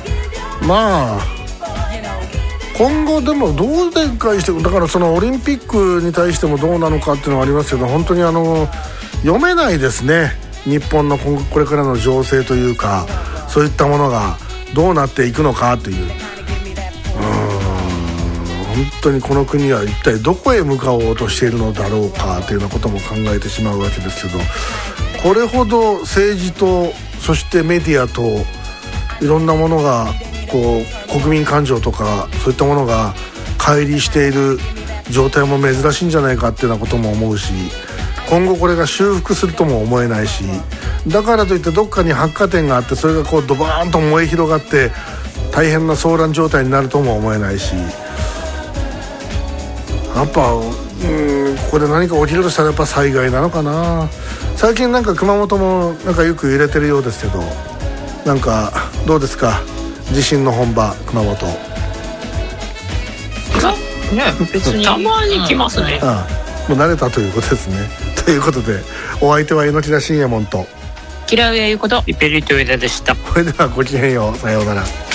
今後でもどう展開してだから、そのオリンピックに対してもどうなのかっていうのはありますけど、本当に読めないですね、日本のこれからの情勢というか、そういったものがどうなっていくのかという、本当にこの国は一体どこへ向かおうとしているのだろうかというようなことも考えてしまうわけですけど、これほど政治とそしてメディアといろんなものがこう国民感情とかそういったものが乖離している状態も珍しいんじゃないかっていうようなことも思うし、今後これが修復するとも思えないし、だからといってどっかに発火点があってそれがこうドバーンと燃え広がって大変な騒乱状態になるとも思えないし、やっぱここで何か起きるとしたらやっぱ災害なのかな。最近なんか熊本もなんかよく揺れてるようですけど、なんかどうですか、地震の本場熊本。 別にたまに来ますね。 もう慣れたということですね。ということでお相手は榎田信也門とキラウエユことリペリトウエダでした。 それではごきげんよう、さようなら。